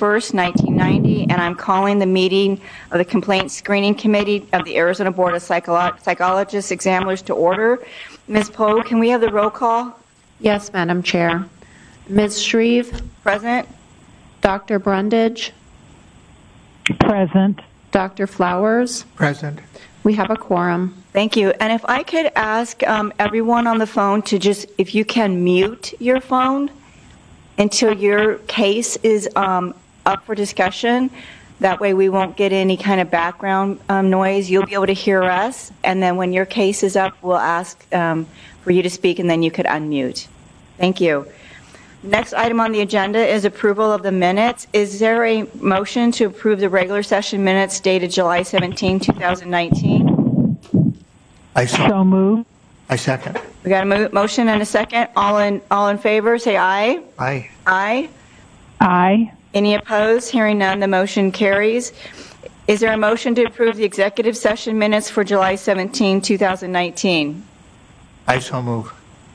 1st, 1990, and I'm calling the meeting of the Complaint Screening Committee of the Arizona Board of Psychologists Examiners to order. Ms. Poe, can we have the roll call? Yes, Madam Chair. Ms. Shreve? Present. Dr. Brundage? Present. Dr. Flowers? Present. We have a quorum. Thank you. And if I could ask everyone on the phone to just, if you can mute your phone until your case is up for discussion. That way we won't get any kind of background noise. You'll be able to hear us. And then when your case is up, we'll ask for you to speak, and then you could unmute. Thank you. Next item on the agenda is approval of the minutes. Is there a motion to approve the regular session minutes dated July 17, 2019? So move. I second. We got a motion and a second. All in favor, say aye. Aye. Aye. Aye. Any opposed? Hearing none, the motion carries. Is there a motion to approve the executive session minutes for July 17, 2019? I so move.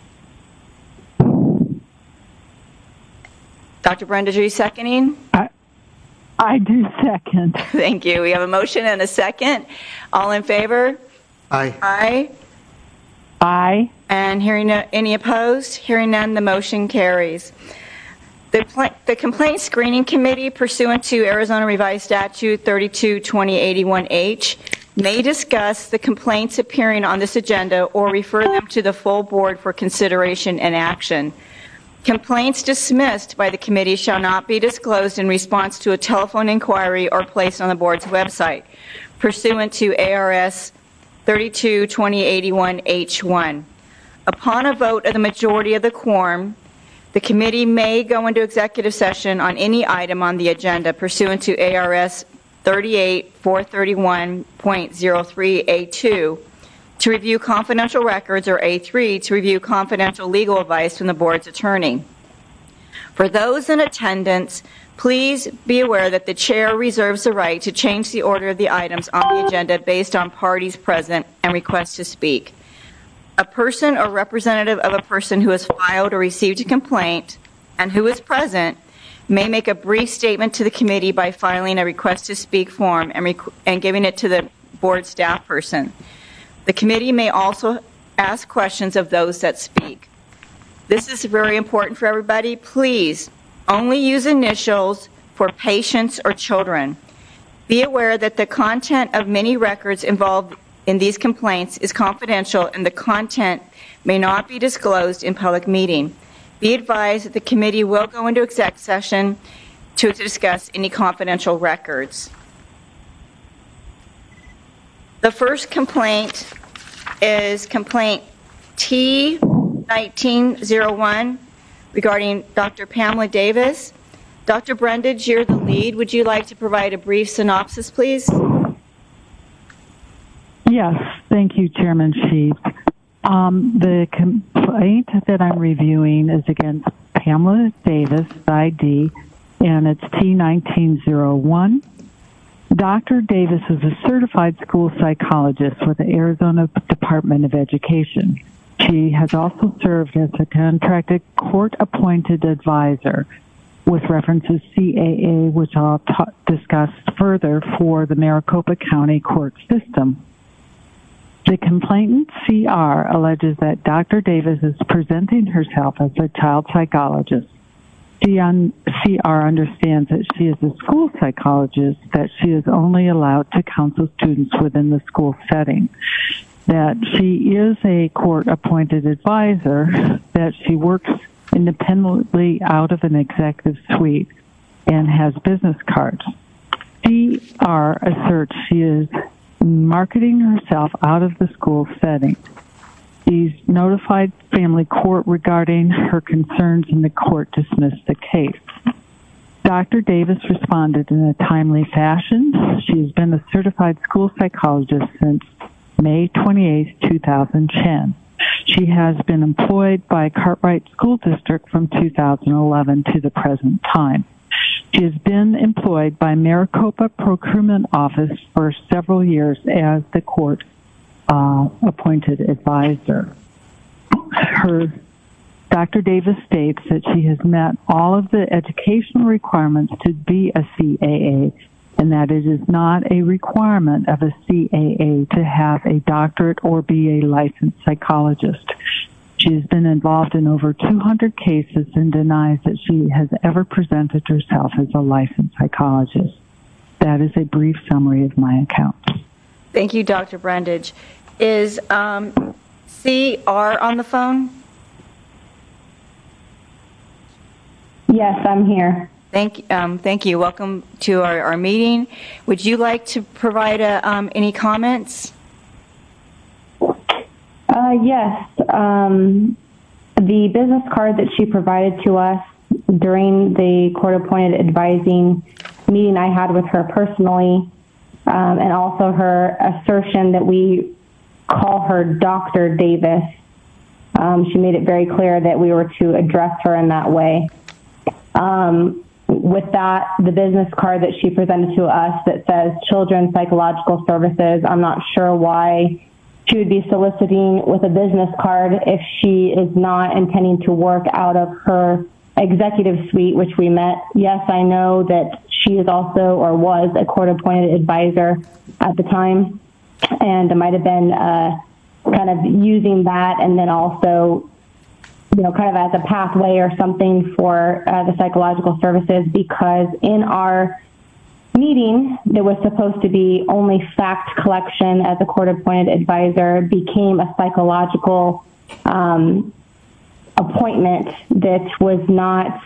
Dr. Brundage, are you seconding? I do second. Thank you. We have a motion and a second. All in favor? Aye. Aye. Aye. And hearing any opposed? Hearing none, the motion carries. The Complaint Screening Committee, pursuant to Arizona Revised Statute 32-2081H, may discuss the complaints appearing on this agenda or refer them to the full board for consideration and action. Complaints dismissed by the committee shall not be disclosed in response to a telephone inquiry or placed on the board's website, pursuant to ARS 32-2081H1. Upon a vote of the majority of the quorum, the committee may go into executive session on any item on the agenda pursuant to ARS 38-431.03A2 to review confidential records, or A3 to review confidential legal advice from the board's attorney. For those in attendance, please be aware that the chair reserves the right to change the order of the items on the agenda based on parties present and requests to speak. A person or representative of a person who has filed or received a complaint and who is present may make a brief statement to the committee by filing a request to speak form and giving it to the board staff person. The committee may also ask questions of those that speak. This is very important for everybody. Please only use initials for patients or children. Be aware that the content of many records involved in these complaints is confidential, and the content may not be disclosed in public meeting. Be advised that the committee will go into exec session to discuss any confidential records. The first complaint is complaint T1901 regarding Dr. Pamela Davis. Dr. Brundage, you're the lead. Would you like to provide a brief synopsis, please? Yes, thank you, Chairman Sheep. The complaint that I'm reviewing is against Pamela Davis, ID, and it's T1901. Dr. Davis is a certified school psychologist with the Arizona Department of Education. She has also served as a contracted court-appointed advisor with references CAA, which I'll discuss further for the Maricopa County court system. The complainant, CR, alleges that Dr. Davis is presenting herself as a child psychologist. CR understands that she is a school psychologist, that she is only allowed to counsel students within the school setting, that she is a court-appointed advisor, that she works independently out of an executive suite, and has business cards. CR asserts she is marketing herself out of the school setting. She's notified family court regarding her concerns, and the court dismissed the case. Dr. Davis responded in a timely fashion. She's been a certified school psychologist since May 28, 2010. She has been employed by Cartwright School District from 2011 to the present time. She has been employed by Maricopa Procurement Office for several years as the court appointed advisor. Her Dr. Davis states that she has met all of the educational requirements to be a CAA, and that it is not a requirement of a CAA to have a doctorate or be a licensed psychologist. She has been involved in over 200 cases and denies that she has ever presented herself as a licensed psychologist. That is a brief summary of my account. Thank you, Dr. Brundage. Is CR on the phone? Yes, I'm here. Thank you. Welcome to our meeting. Would you like to provide any comments? Yes. The business card that she provided to us during the court-appointed advising meeting I had with her personally, and also her assertion that we call her Dr. Davis. She made it very clear that we were to address her in that way. With that, the business card that she presented to us that says Children's Psychological Services, I'm not sure why she would be soliciting with a business card if she is not intending to work out of her executive suite, which we met. Yes, I know that she is also or was a court-appointed advisor at the time, and it might have been kind of using that and then also, kind of as a pathway or something for the psychological services, because in our meeting that was supposed to be only fact collection as a court-appointed advisor became a psychological appointment that was not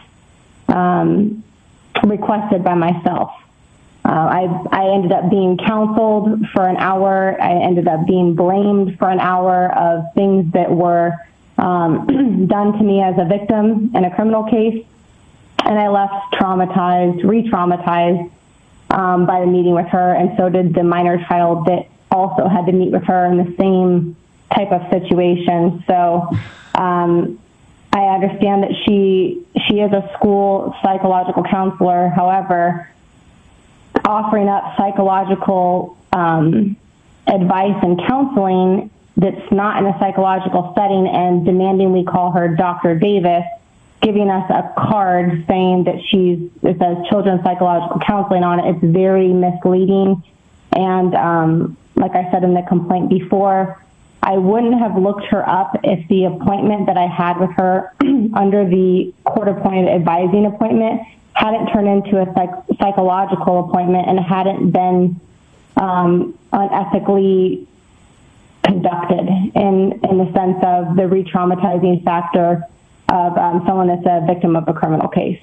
requested by myself. I ended up being counseled for an hour. I ended up being blamed for an hour of things that were done to me as a victim in a criminal case. And I left traumatized, re-traumatized by the meeting with her, and so did the minor child that also had to meet with her in the same type of situation. So I understand that she is a school psychological counselor. However, offering up psychological advice and counseling that's not in a psychological setting and demanding we call her Dr. Davis, giving us a card saying that it says Children's Psychological Counseling on it, it's very misleading. And like I said in the complaint before, I wouldn't have looked her up if the appointment that I had with her under the court-appointed advising appointment hadn't turned into a psychological appointment and hadn't been unethically conducted in the sense of the re-traumatizing factor of someone that's a victim of a criminal case.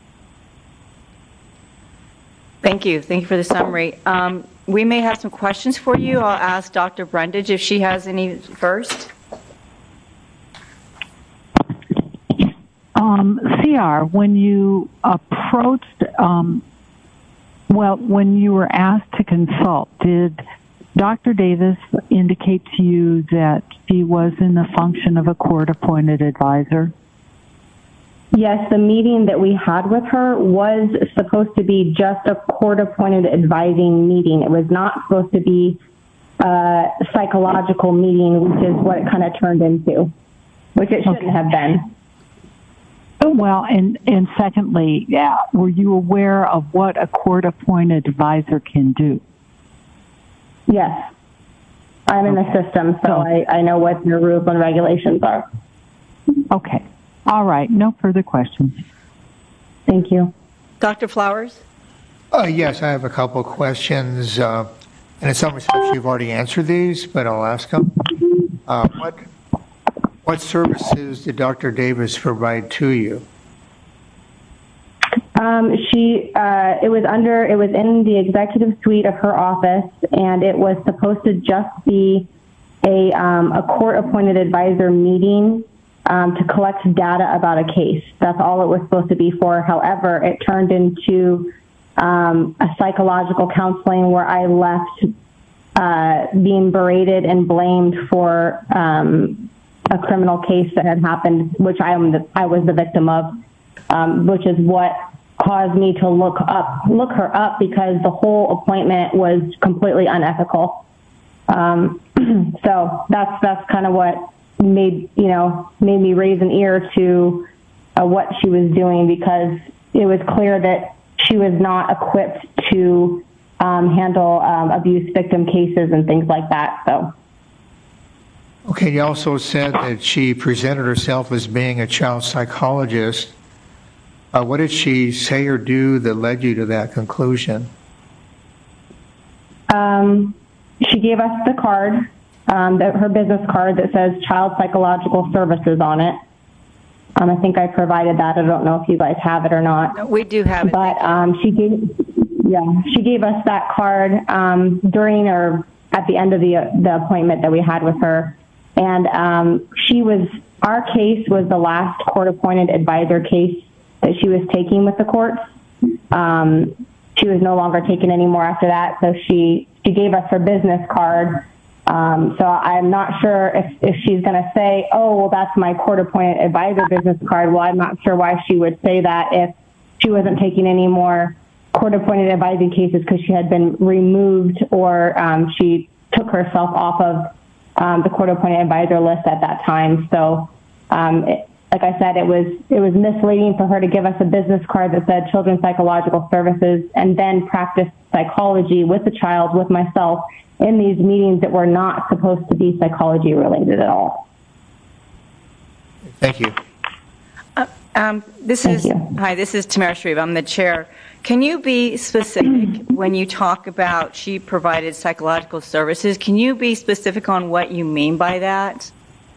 Thank you. Thank you for the summary. We may have some questions for you. I'll ask Dr. Brundage if she has any first. CR, when you approached, when you were asked to consult, did Dr. Davis indicate to you that she was in the function of a court-appointed advisor? Yes, the meeting that we had with her was supposed to be just a court-appointed advising meeting. It was not supposed to be a psychological meeting, which is what it kind of turned into, which it shouldn't have been. Well, and secondly, were you aware of what a court-appointed advisor can do? Yes. I'm in the system, so I know what your rules and regulations are. Okay. All right. No further questions. Thank you. Dr. Flowers? Yes, I have a couple of questions. And in some respects, you've already answered these, but I'll ask them. What services did Dr. Davis provide to you? It was in the executive suite of her office, and it was supposed to just be a court-appointed advisor meeting to collect data about a case. That's all it was supposed to be for. However, it turned into a psychological counseling where I left being berated and blamed for a criminal case that had happened, which I was the victim of, which is what caused me to look her up, because the whole appointment was completely unethical. So that's kind of what made me raise an ear to what she was doing, because it was clear that she was not equipped to handle abuse victim cases and things like that. So. Okay, you also said that she presented herself as being a child psychologist. What did she say or do that led you to that conclusion? She gave us the card, her business card that says Child Psychological Services on it. I think I provided that. I don't know if you guys have it or not. We do have it. But she gave us that card during or at the end of the appointment that we had with her. And our case was the last court-appointed advisor case that she was taking with the courts. She was no longer taken anymore after that, so she gave us her business card. So I'm not sure if she's going to say, oh, well, that's my court-appointed advisor business card. Well, I'm not sure why she would say that if she wasn't taking any more court-appointed advising cases because she had been removed or she took herself off of the court-appointed advisor list at that time. So, like I said, it was misleading for her to give us a business card that said Children's Psychological Services and then practice psychology with the child, with myself, in these meetings that were not supposed to be psychology related at all. Thank you. Hi, this is Tamara Shreve. I'm the chair. Can you be specific when you talk about she provided psychological services? Can you be specific on what you mean by that?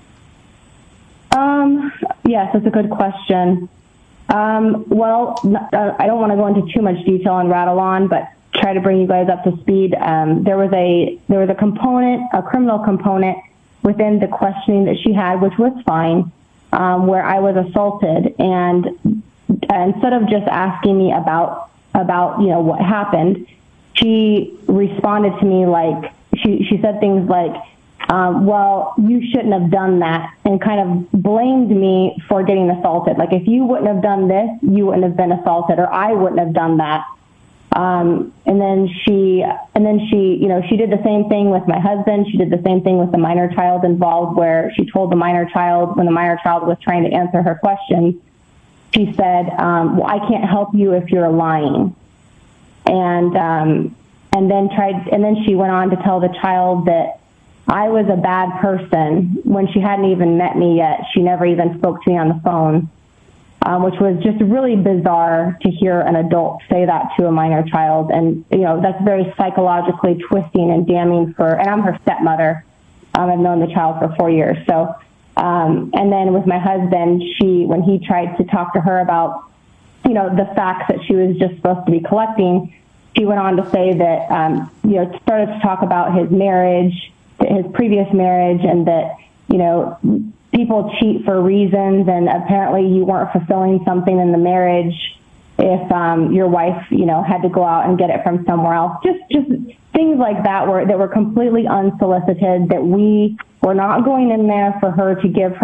Yes, that's a good question. Well, I don't want to go into too much detail and rattle on, but try to bring you guys up to speed. There was a component, a criminal component within the questioning that she had, which was fine, where I was assaulted, and instead of just asking me about what happened, she responded to me like she said things like, well, you shouldn't have done that, and kind of blamed me for getting assaulted. Like, if you wouldn't have done this, you wouldn't have been assaulted, or I wouldn't have done that. And then she did the same thing with my husband. She did the same thing with the minor child involved, where she told the minor child, when the minor child was trying to answer her questions, she said, well, I can't help you if you're lying. And then she went on to tell the child that I was a bad person when she hadn't even met me yet. She never even spoke to me on the phone, which was just really bizarre to hear an adult say that to a minor child. And, that's very psychologically twisting and damning and I'm her stepmother. I've known the child for 4 years. So, and then with my husband, when he tried to talk to her about, the facts that she was just supposed to be collecting, she went on to say that, started to talk about his marriage, his previous marriage, and that, people cheat for reasons, and apparently you weren't fulfilling something in the marriage if your wife, had to go out and get it from somewhere else. Just things like that that were completely unsolicited, that we were not going in there for her to give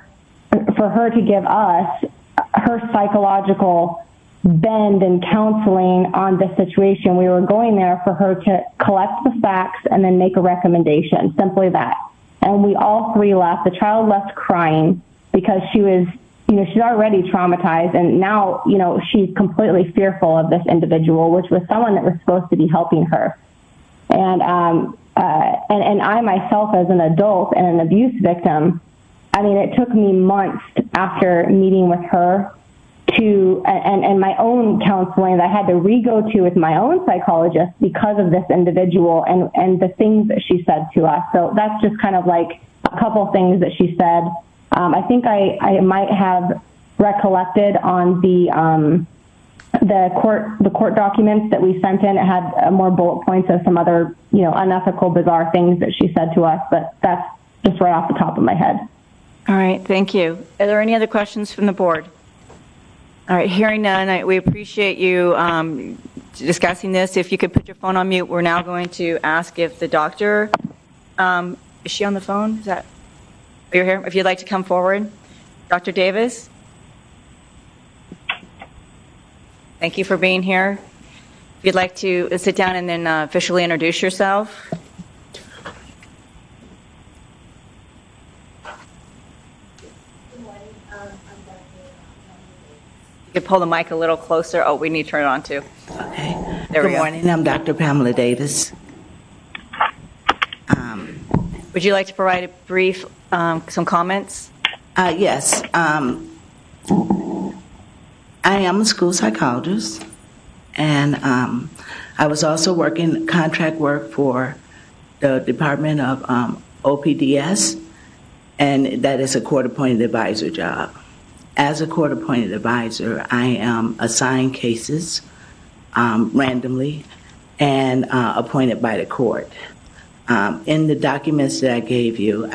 us her psychological bend and counseling on this situation. We were going there for her to collect the facts and then make a recommendation, simply that. And we all three left. The child left crying because she was, she's already traumatized, and now, she's completely fearful of this individual, which was someone that was supposed to be helping her. And I myself, as an adult and an abuse victim, it took me months after meeting with her and my own counseling that I had to re-go to with my own psychologist because of this individual and the things that she said to us. So that's just kind of like a couple things that she said. I think I might have recollected on the court documents that we sent in. It had more bullet points of some other, unethical, bizarre things that she said to us, but that's just right off the top of my head. All right, thank you. Are there any other questions from the board? All right, hearing none, we appreciate you discussing this. If you could put your phone on mute, we're now going to ask if the doctor, is she on the phone? You're here? If you'd like to come forward. Dr. Davis? Thank you for being here. If you'd like to sit down and then officially introduce yourself. You pull the mic a little closer. Oh, we need to turn it on too. Okay. There we Good go. morning. I'm Dr. Pamela Davis. Would you like to provide a brief, some comments? Yes. I am a school psychologist, and I was also working contract work for the Department of OPDS, and that is a court-appointed advisor job. As a court-appointed advisor, I am assigned cases randomly and appointed by the court. In the documents that I gave you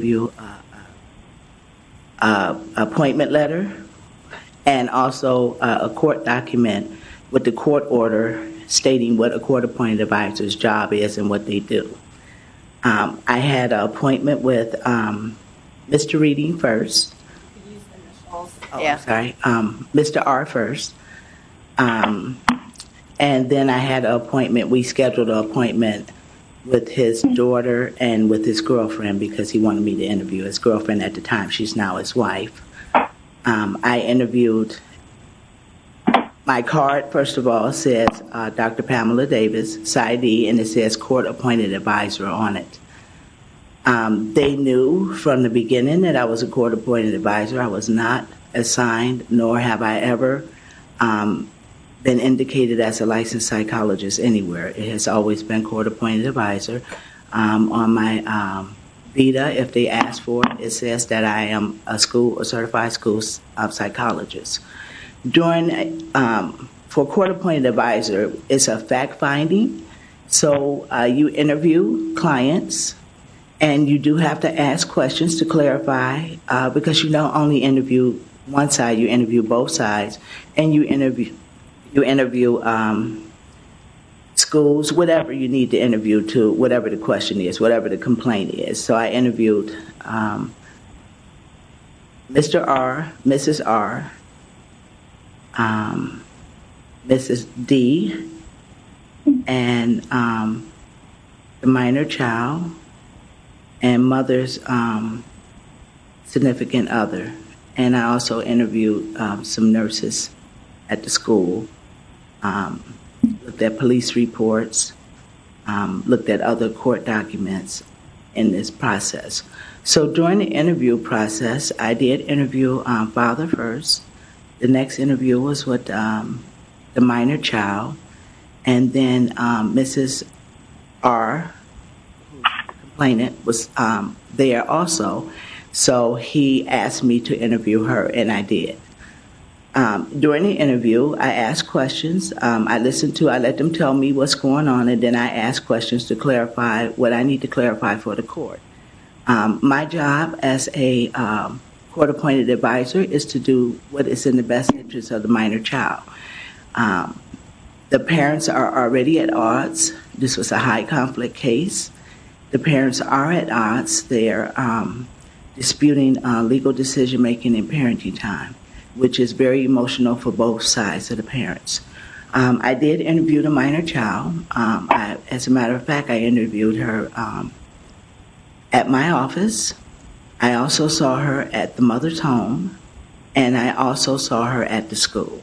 appointment letter and also a court document with the court order stating what a court-appointed advisor's job is and what they do. I had an appointment with Mr. Reading first. Yeah. Sorry, Mr. R first. And then I had an appointment, we scheduled an appointment with his daughter and with his girlfriend because he wanted me to interview his girlfriend at the time. She's now his wife. I interviewed, my card, first of all, says Dr. Pamela Davis, PsyD, and it says court-appointed advisor on it. They knew from the beginning that I was a court-appointed advisor. I was not assigned, nor have I ever been indicated as a licensed psychologist anywhere. It has always been court-appointed advisor. On my vita, if they ask for it, it says that I am a certified school psychologist. For court-appointed advisor, it's a fact-finding. So you interview clients, and you do have to ask questions to clarify because you don't only interview one side, you interview both sides, and you interview schools, whatever you need to interview to, whatever the question is, whatever the complaint is. So I interviewed Mr. R, Mrs. R, Mrs. D, and the minor child, and mother's significant other. And I also interviewed some nurses at the school, looked at police reports, looked at other court documents in this process. So during the interview process, I did interview father first. The next interview was with the minor child, and then Mrs. R, complainant, was there also. So he asked me to interview her, and I did. During the interview, I asked questions. I let them tell me what's going on, and then I asked questions to clarify what I need to clarify for the court. My job as a court-appointed advisor is to do what is in the best interest of the minor child. The parents are already at odds. This was a high conflict case. The parents are at odds. They're disputing legal decision-making and parenting time, which is very emotional for both sides of the parents. I did interview the minor child. As a matter of fact, I interviewed her at my office. I also saw her at the mother's home, and I also saw her at the school,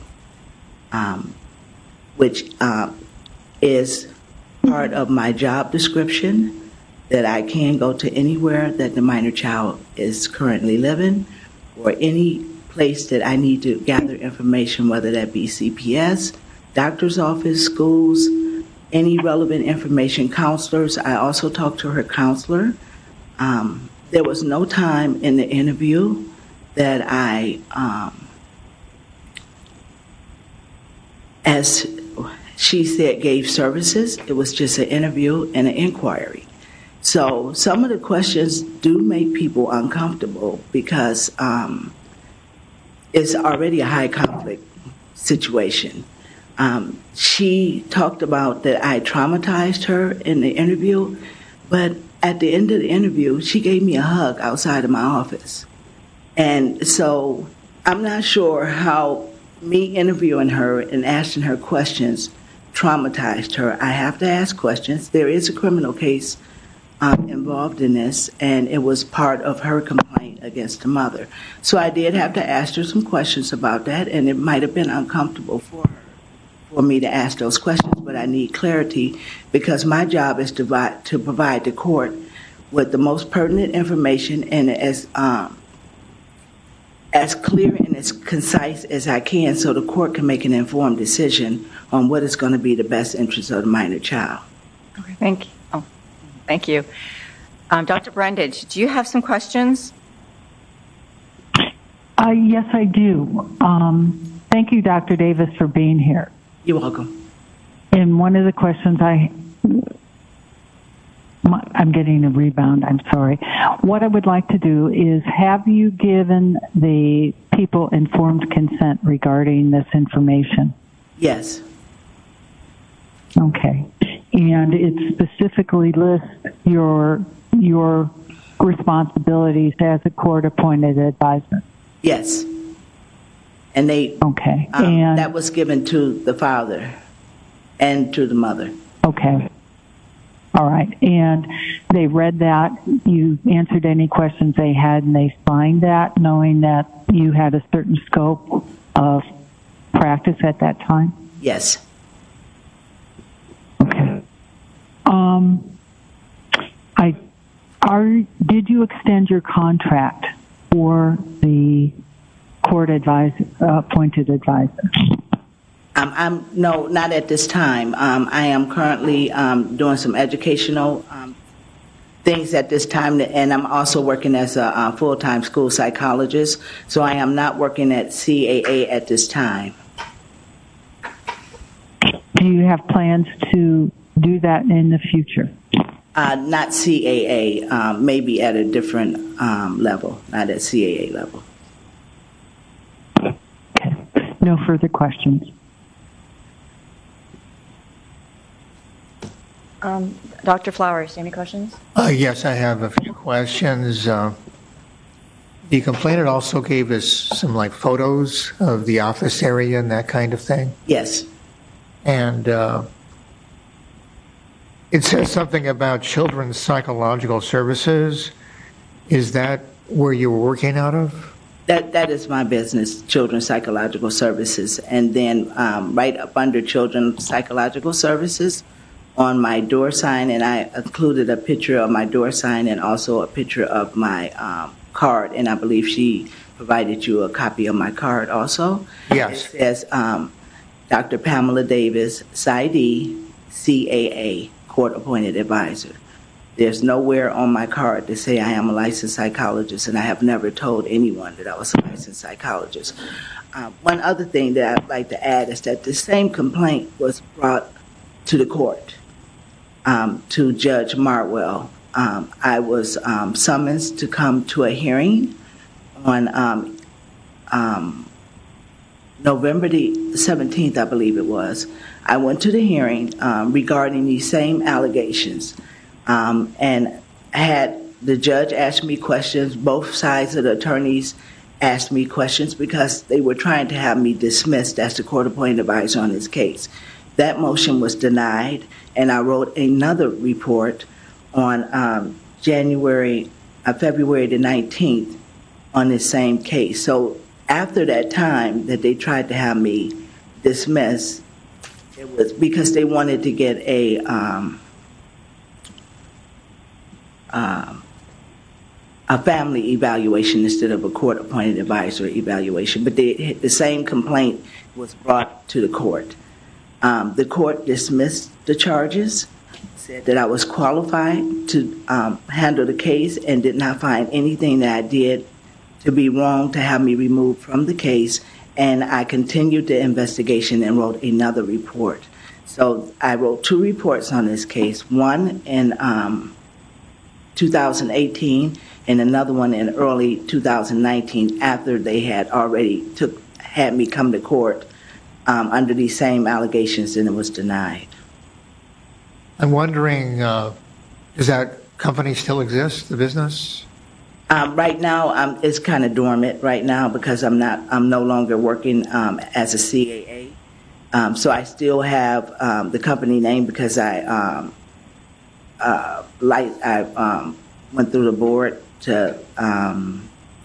which is part of my job description, that I can go to anywhere that the minor child is currently living, or any place that I need to gather information, whether that be CPS, doctor's office, schools, any relevant information, counselors. I also talked to her counselor. There was no time in the interview that I, as she said, gave services. It was just an interview and an inquiry. So some of the questions do make people uncomfortable because it's already a high conflict situation. She talked about that I traumatized her in the interview, but at the end of the interview, she gave me a hug outside of my office. And so I'm not sure how me interviewing her and asking her questions traumatized her. I have to ask questions. There is a criminal case involved in this, and it was part of her complaint against the mother. So I did have to ask her some questions about that, and it might have been uncomfortable for me to ask those questions, but I need clarity because my job is to provide the court with the most pertinent information and as clear and as concise as I can so the court can make an informed decision on what is going to be the best interest of the minor child. Okay, thank you. Oh, thank you. Dr. Brundage, do you have some questions? Yes, I do. Thank you, Dr. Davis, for being here. You're welcome. And one of the questions I'm getting a rebound, I'm sorry. What I would like to do is have you given the people informed consent regarding this information? Yes. Okay. And it specifically lists your responsibilities as a court-appointed advisor? Yes. And they okay. And that was given to the father and to the mother. Okay. All right. And they read that, you answered any questions they had, and they signed that, knowing that you had a certain scope of practice at that time? Yes. Okay. Did you extend your contract for the court appointed advisor? No, not at this time. I am currently doing some educational things at this time, and I'm also working as a full-time school psychologist, so I am not working at CAA at this time. Do you have plans to do that in the future? Not CAA, maybe at a different level, not at CAA level. Okay. No further questions. Dr. Flowers, any questions? Yes, I have a few questions. The complainant also gave us some photos of the office area and that kind of thing. Yes. And it says something about Children's Psychological Services. Is that where you were working out of? That is my business, Children's Psychological Services. And then right up under Children's Psychological Services on my door sign, and I included a picture of my door sign and also a picture of my card, and I believe she provided you a copy of my card also. Yes. It says Dr. Pamela Davis, PsyD, CAA, Court-Appointed Advisor. There's nowhere on my card to say I am a licensed psychologist, and I have never told anyone that I was a licensed psychologist. One other thing that I'd like to add is that the same complaint was brought to the court, to Judge Martwell. I was summoned to come to a hearing on November the 17th, I believe it was. I went to the hearing regarding these same allegations, and had the judge ask me questions. Both sides of the attorneys asked me questions because they were trying to have me dismissed as the court-appointed advisor on this case. That motion was denied, and I wrote another report on February the 19th on this same case. So after that time that they tried to have me dismissed, it was because they wanted to get a family evaluation instead of a court-appointed advisor evaluation. But the same complaint was brought to the court. The court dismissed the charges, said that I was qualified to handle the case, and did not find anything that I did to be wrong to have me removed from the case. And I continued the investigation and wrote another report. So I wrote two reports on this case, one in 2018 and another one in early 2019, after they had already had me come to court under these same allegations, and it was denied. I'm wondering, does that company still exist, the business? Right now, it's kind of dormant right now because I'm no longer working as a CAA. So I still have the company name because I went through the board to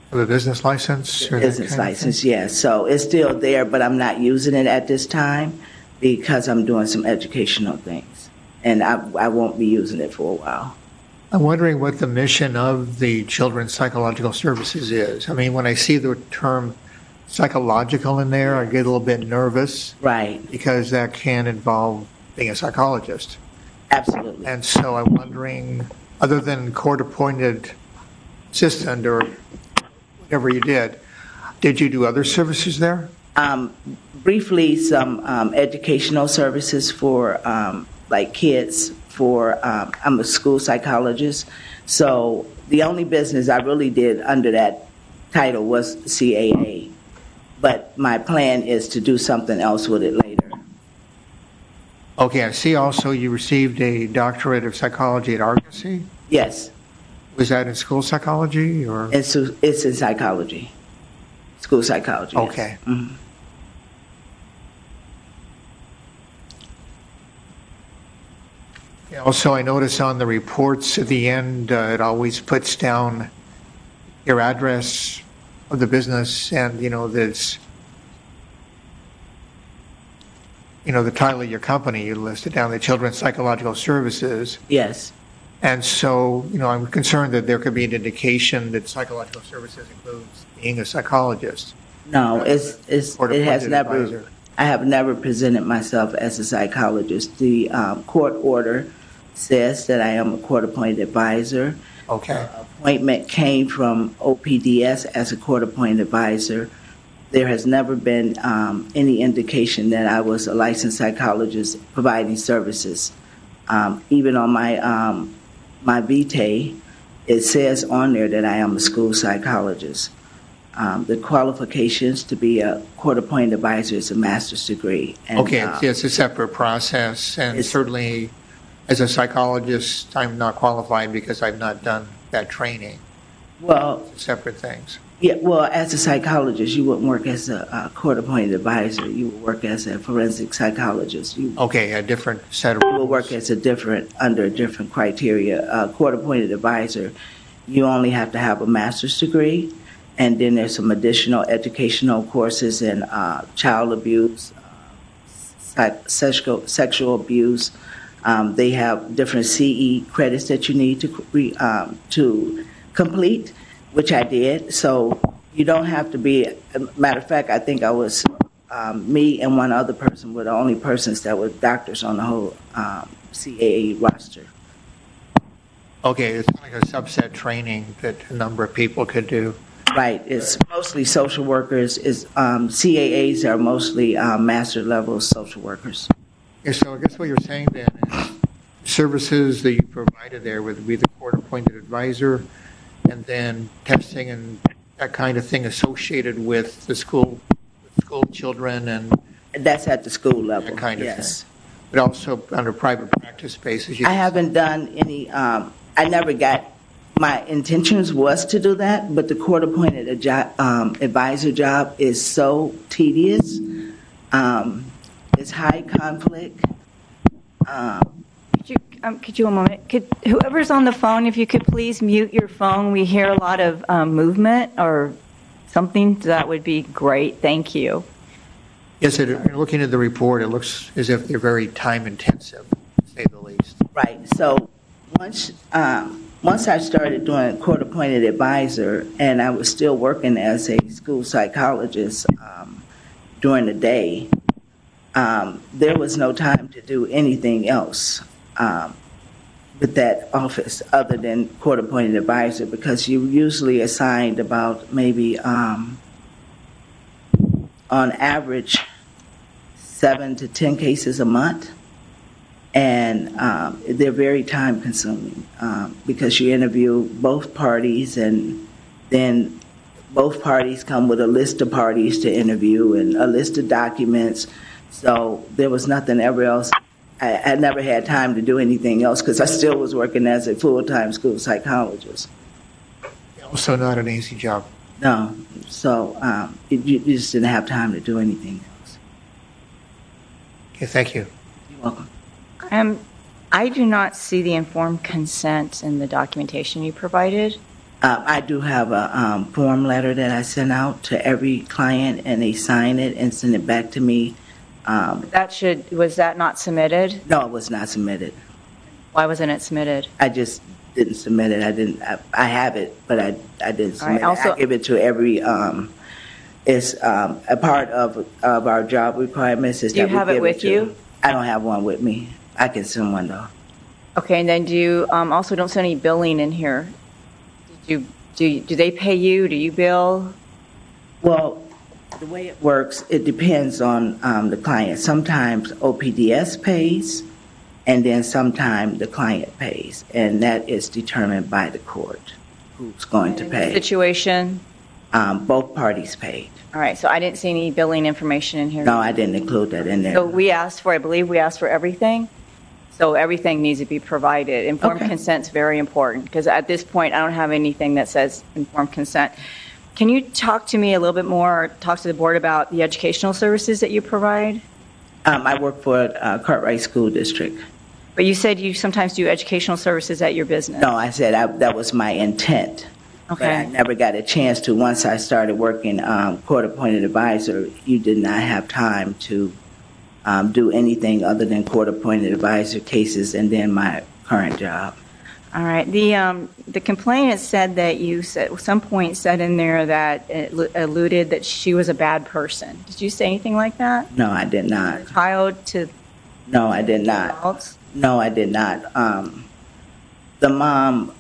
The business license? Or that Business kind of license, yes. So it's still there, but I'm not using it at this time because I'm doing some educational things. And I won't be using it for a while. I'm wondering what the mission of the Children's Psychological Services is. I mean, when I see the term psychological in there, I get a little bit nervous. Right. Because that can involve being a psychologist. Absolutely. And so I'm wondering, other than court-appointed assistant or whatever you did you do other services there? Briefly, some educational services for like kids. I'm a school psychologist, so the only business I really did under that title was CAA. But my plan is to do something else with it later. Okay, I see also you received a doctorate of psychology at Argosy. Yes. Was that in school psychology or? It's in psychology, school psychology. Yes. Okay. Mm-hmm. Also, I notice on the reports at the end, it always puts down your address of the business and, that's, the title of your company. You listed down the Children's Psychological Services. Yes. And so, I'm concerned that there could be an indication that psychological services includes being a psychologist. No, it has never. Advisor. I have never presented myself as a psychologist. The court order says that I am a court-appointed advisor. Okay. Appointment came from OPDS as a court-appointed advisor. There has never been any indication that I was a licensed psychologist providing services. Even on my vitae, it says on there that I am a school psychologist. The qualifications to be a court-appointed advisor is a master's degree. And, okay, it's a separate process, and certainly as a psychologist, I'm not qualified because I've not done that training. Well, separate things. Yeah, well, as a psychologist, you wouldn't work as a court-appointed advisor. You would work as a forensic psychologist. Okay, a different set of rules. You will work as under a different criteria. Court-appointed advisor, you only have to have a master's degree, and then there's some additional educational courses in child abuse, sexual abuse. They have different CE credits that you need to complete, which I did. So you don't have to be. Matter of fact, I think I was me and one other person were the only persons that were doctors on the whole CAA roster. Okay, it's like a subset training that a number of people could do. Right. It's mostly social workers. CAAs are mostly master level social workers. Yeah, so I guess what you're saying then is services that you provided there would be the court-appointed advisor, and then testing and that kind of thing associated with the school children and that's at the school level. That kind of yes. thing. But also under private practice basis. I haven't done any. I never got. My intentions was to do that, but the court-appointed advisor job is so tedious. It's high conflict. Could you a moment? Could whoever's on the phone, if you could please mute your phone? We hear a lot of movement or something. That would be great. Thank you. Yes, looking at the report, it looks as if they're very time intensive, to say the least. Right. So once I started doing court-appointed advisor, and I was still working as a school psychologist during the day, there was no time to do anything else with that office other than court-appointed advisor, because you usually assigned about maybe on average 7 to 10 cases a month. And they're very time consuming because you interview both parties, and then both parties come with a list of parties to interview and a list of documents. So there was nothing ever else. I never had time to do anything else because I still was working as a full-time school psychologist. Also not an easy job. No. So you just didn't have time to do anything else. Okay, thank you. You're welcome. I do not see the informed consent in the documentation you provided. I do have a form letter that I send out to every client, and they sign it and send it back to me. Was that not submitted? No, it was not submitted. Why wasn't it submitted? I just didn't submit it. I have it, but I didn't submit All right, it. I give it to every. It's a part of our job requirements. Is Do you that we have it give with to- you? I don't have one with me. I can send one though. Okay, and then do you also don't send any billing in here? Do they pay you? Do you bill? Well, the way it works, it depends on the client. Sometimes OPDS pays, and then sometimes the client pays, and that is determined by the court who's going to pay. Situation? Both parties paid. All right, so I didn't see any billing information in here. No, I didn't include that in there. So I believe we asked for everything. So everything needs to be provided. Informed Okay. consent is very important because at this point, I don't have anything that says informed consent. Can you talk to me a little bit more, or talk to the board about the educational services that you provide? I work for Cartwright School District. But you said you sometimes do educational services at your business. No, I said that was my intent. But I Okay. never got a chance to. Once I started working court-appointed advisor, you did not have time to do anything other than court-appointed advisor cases and then my current job. All right. The complainant said that you said, at some point said in there that it alluded that she was a bad person. Did you say anything like that? No, I did not. Child to No, I did not. adults? No, I did not. The mom,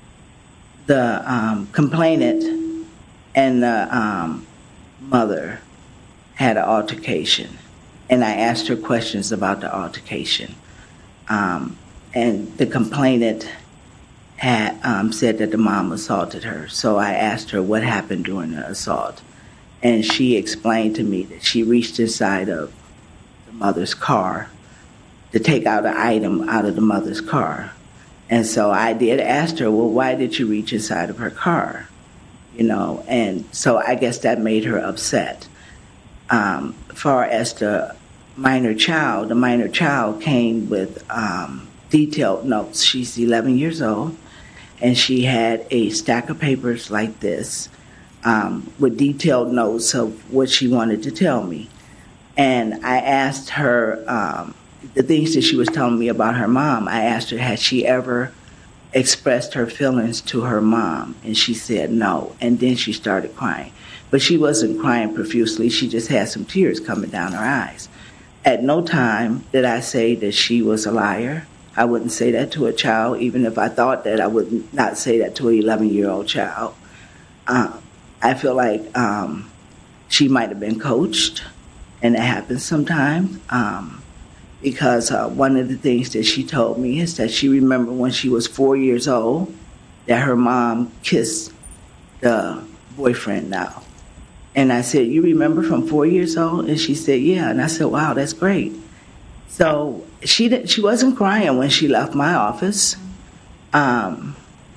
the complainant, and the mother had an altercation, and I asked her questions about the altercation. And the complainant had said that the mom assaulted her, so I asked her what happened during the assault, and she explained to me that she reached inside of the mother's car to take out an item out of the mother's car. And so I did ask her, well, why did you reach inside of her car? You know, and so I guess that made her upset. Far as the minor child came with detailed notes. She's 11 years old, and she had a stack of papers like this with detailed notes of what she wanted to tell me. And I asked her the things that she was telling me about her mom. I asked her, had she ever expressed her feelings to her mom? And she said no. And then she started crying. But she wasn't crying profusely. She just had some tears coming down her eyes. At no time did I say that she was a liar. I wouldn't say that to a child. Even if I thought that, I would not say that to an 11-year-old child. I feel like she might have been coached, and it happens sometimes. Because one of the things that she told me is that she remembered when she was 4 years old that her mom kissed the boyfriend now. And I said, you remember from 4 years old? And she said, yeah. And I said, wow, that's great. So she wasn't crying when she left my office. The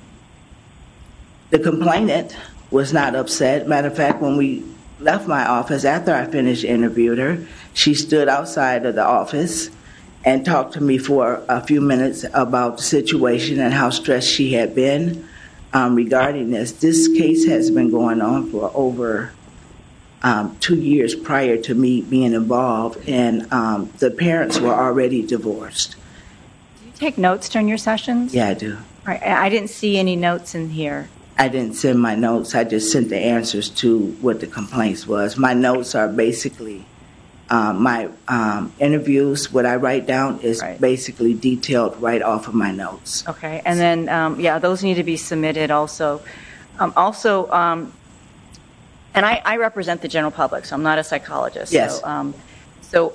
complainant was not upset. Matter of fact, when we left my office, after I finished interviewing her, she stood outside of the office and talked to me for a few minutes about the situation and how stressed she had been regarding this. This case has been going on for over 2 years prior to me being involved, and the parents were already divorced. Do you take notes during your sessions? Yeah, I do. Right. I didn't see any notes in here. I didn't send my notes. I just sent the answers to what the complaints was. My notes are basically my interviews. What I write down is Right. basically detailed right off of my notes. Okay. And then, those need to be submitted also. And I represent the general public, so I'm not a psychologist. Yes. So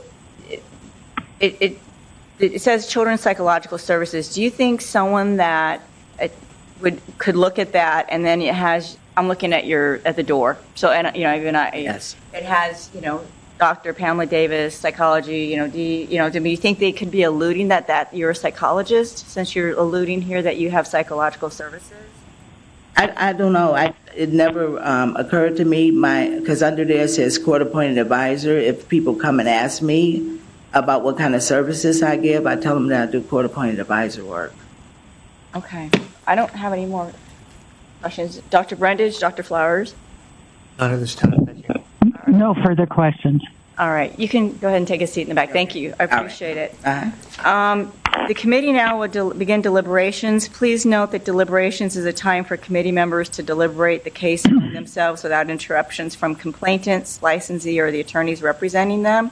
it says Children's Psychological Services. Do you think someone that could look at that, and then it has, I'm looking at the door. So, and even Yes. it has, Dr. Pamela Davis, psychology, do you think they could be alluding that you're a psychologist, since you're alluding here that you have psychological services? I don't know. It never occurred to me, because under there it says court-appointed advisor. If people come and ask me about what kind of services I give, I tell them that I do court-appointed advisor work. Okay. I don't have any more Questions? Dr. Brundage, Dr. Flowers? None of this time, thank you. No further questions. All right, you can go ahead and take a seat in the back. Thank you. I appreciate it. The committee now will begin deliberations. Please note that deliberations is a time for committee members to deliberate the case among themselves without interruptions from complainants, licensee, or the attorneys representing them.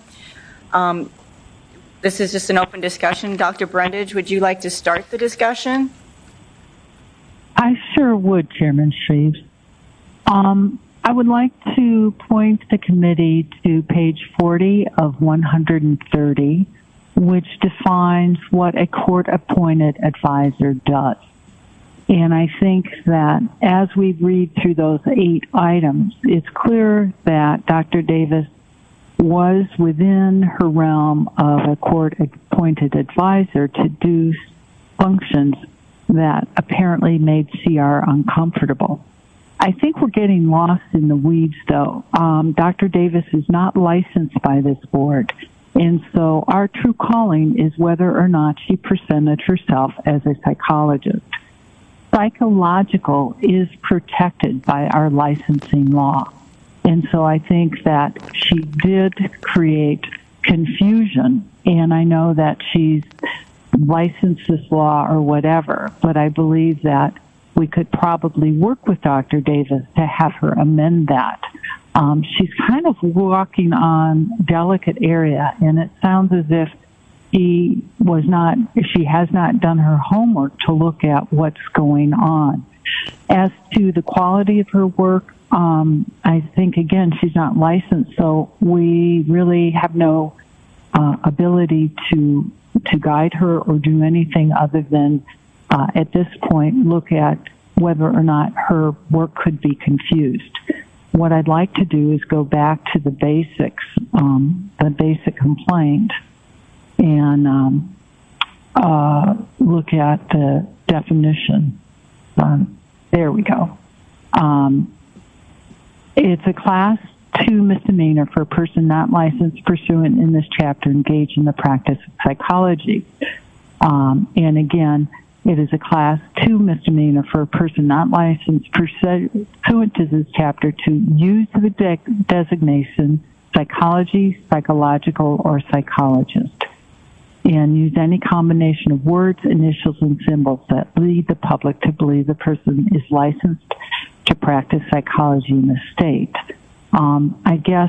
This is just an open discussion. Dr. Brundage, would you like to start the discussion? I sure would, Chairman Shreves. I would like to point the committee to page 40 of 130, which defines what a court-appointed advisor does. And I think that as we read through those 8 items, it's clear that Dr. Davis was within her realm of a court-appointed advisor to do functions that apparently made CR uncomfortable. I think we're getting lost in the weeds, though. Dr. Davis is not licensed by this board, and so our true calling is whether or not she presented herself as a psychologist. Psychological is protected by our licensing law, and so I think that she did create confusion, and I know that she's licensed this law or whatever, but I believe that we could probably work with Dr. Davis to have her amend that. She's kind of walking on delicate area, and it sounds as if she has not done her homework to look at what's going on. As to the quality of her work, I think, again, she's not licensed, so we really have no ability to guide her or do anything other than at this point, look at whether or not her work could be confused. What I'd like to do is go back to the basics, the basic complaint, and look at the definition. There we go. It's a Class 2 misdemeanor for a person not licensed pursuant in this chapter engaged in the practice of psychology. And again, it is a Class 2 misdemeanor for a person not licensed pursuant to this chapter to use the designation psychology, psychological, or psychologist, and use any combination of words, initials, and symbols that lead the public to believe the person is licensed to practice psychology in the state. I guess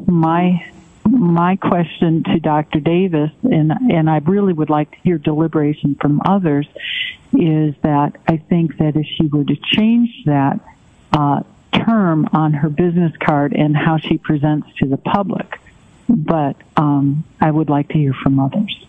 my question to Dr. Davis, and I really would like to hear deliberation from others, is that I think that if she were to change that term on her business card and how she presents to the public, but I would like to hear from others.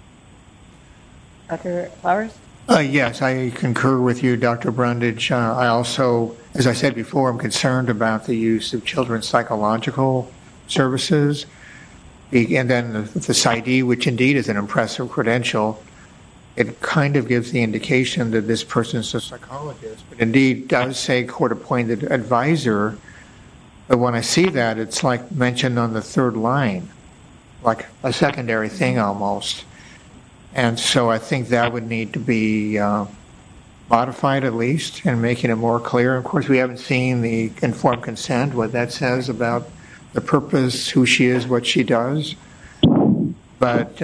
Dr. Flowers? Yes, I concur with you, Dr. Brundage. I also, as I said before, I'm concerned about the use of children's psychological services. And then the PsyD, which indeed is an impressive credential, it kind of gives the indication that this person is a psychologist, but indeed does say court-appointed advisor. But when I see that, it's like mentioned on the 3rd line, like a secondary thing almost. And so I think that would need to be modified at least and making it more clear. Of course, we haven't seen the informed consent, what that says about the purpose, who she is, what she does. But,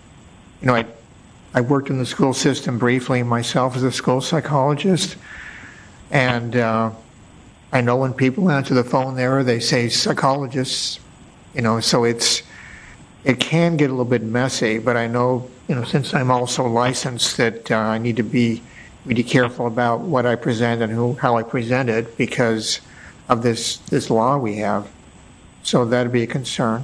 I worked in the school system briefly myself as a school psychologist. And I know when people answer the phone there, they say psychologists, so it can get a little bit messy. But I know, since I'm also licensed, that I need to be really careful about what I present and how I present it because of this law we have. So that'd be a concern.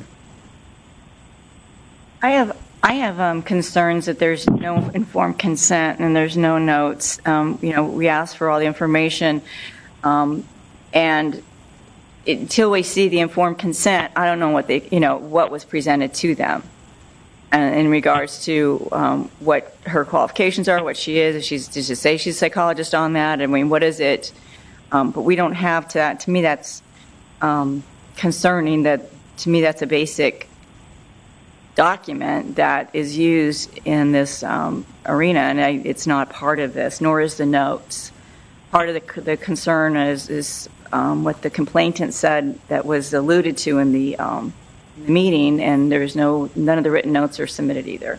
I have concerns that there's no informed consent and there's no notes. We ask for all the information, and until we see the informed consent, I don't know what was presented to them in regards to what her qualifications are, what she is. Did she say she's a psychologist on that? I mean, what is it? But we don't have that. To me, that's concerning. To me, that's a basic document that is used in this arena, and it's not part of this, nor is the notes. part of the concern is what the complainant said that was alluded to in the meeting, and there's none of the written notes are submitted either.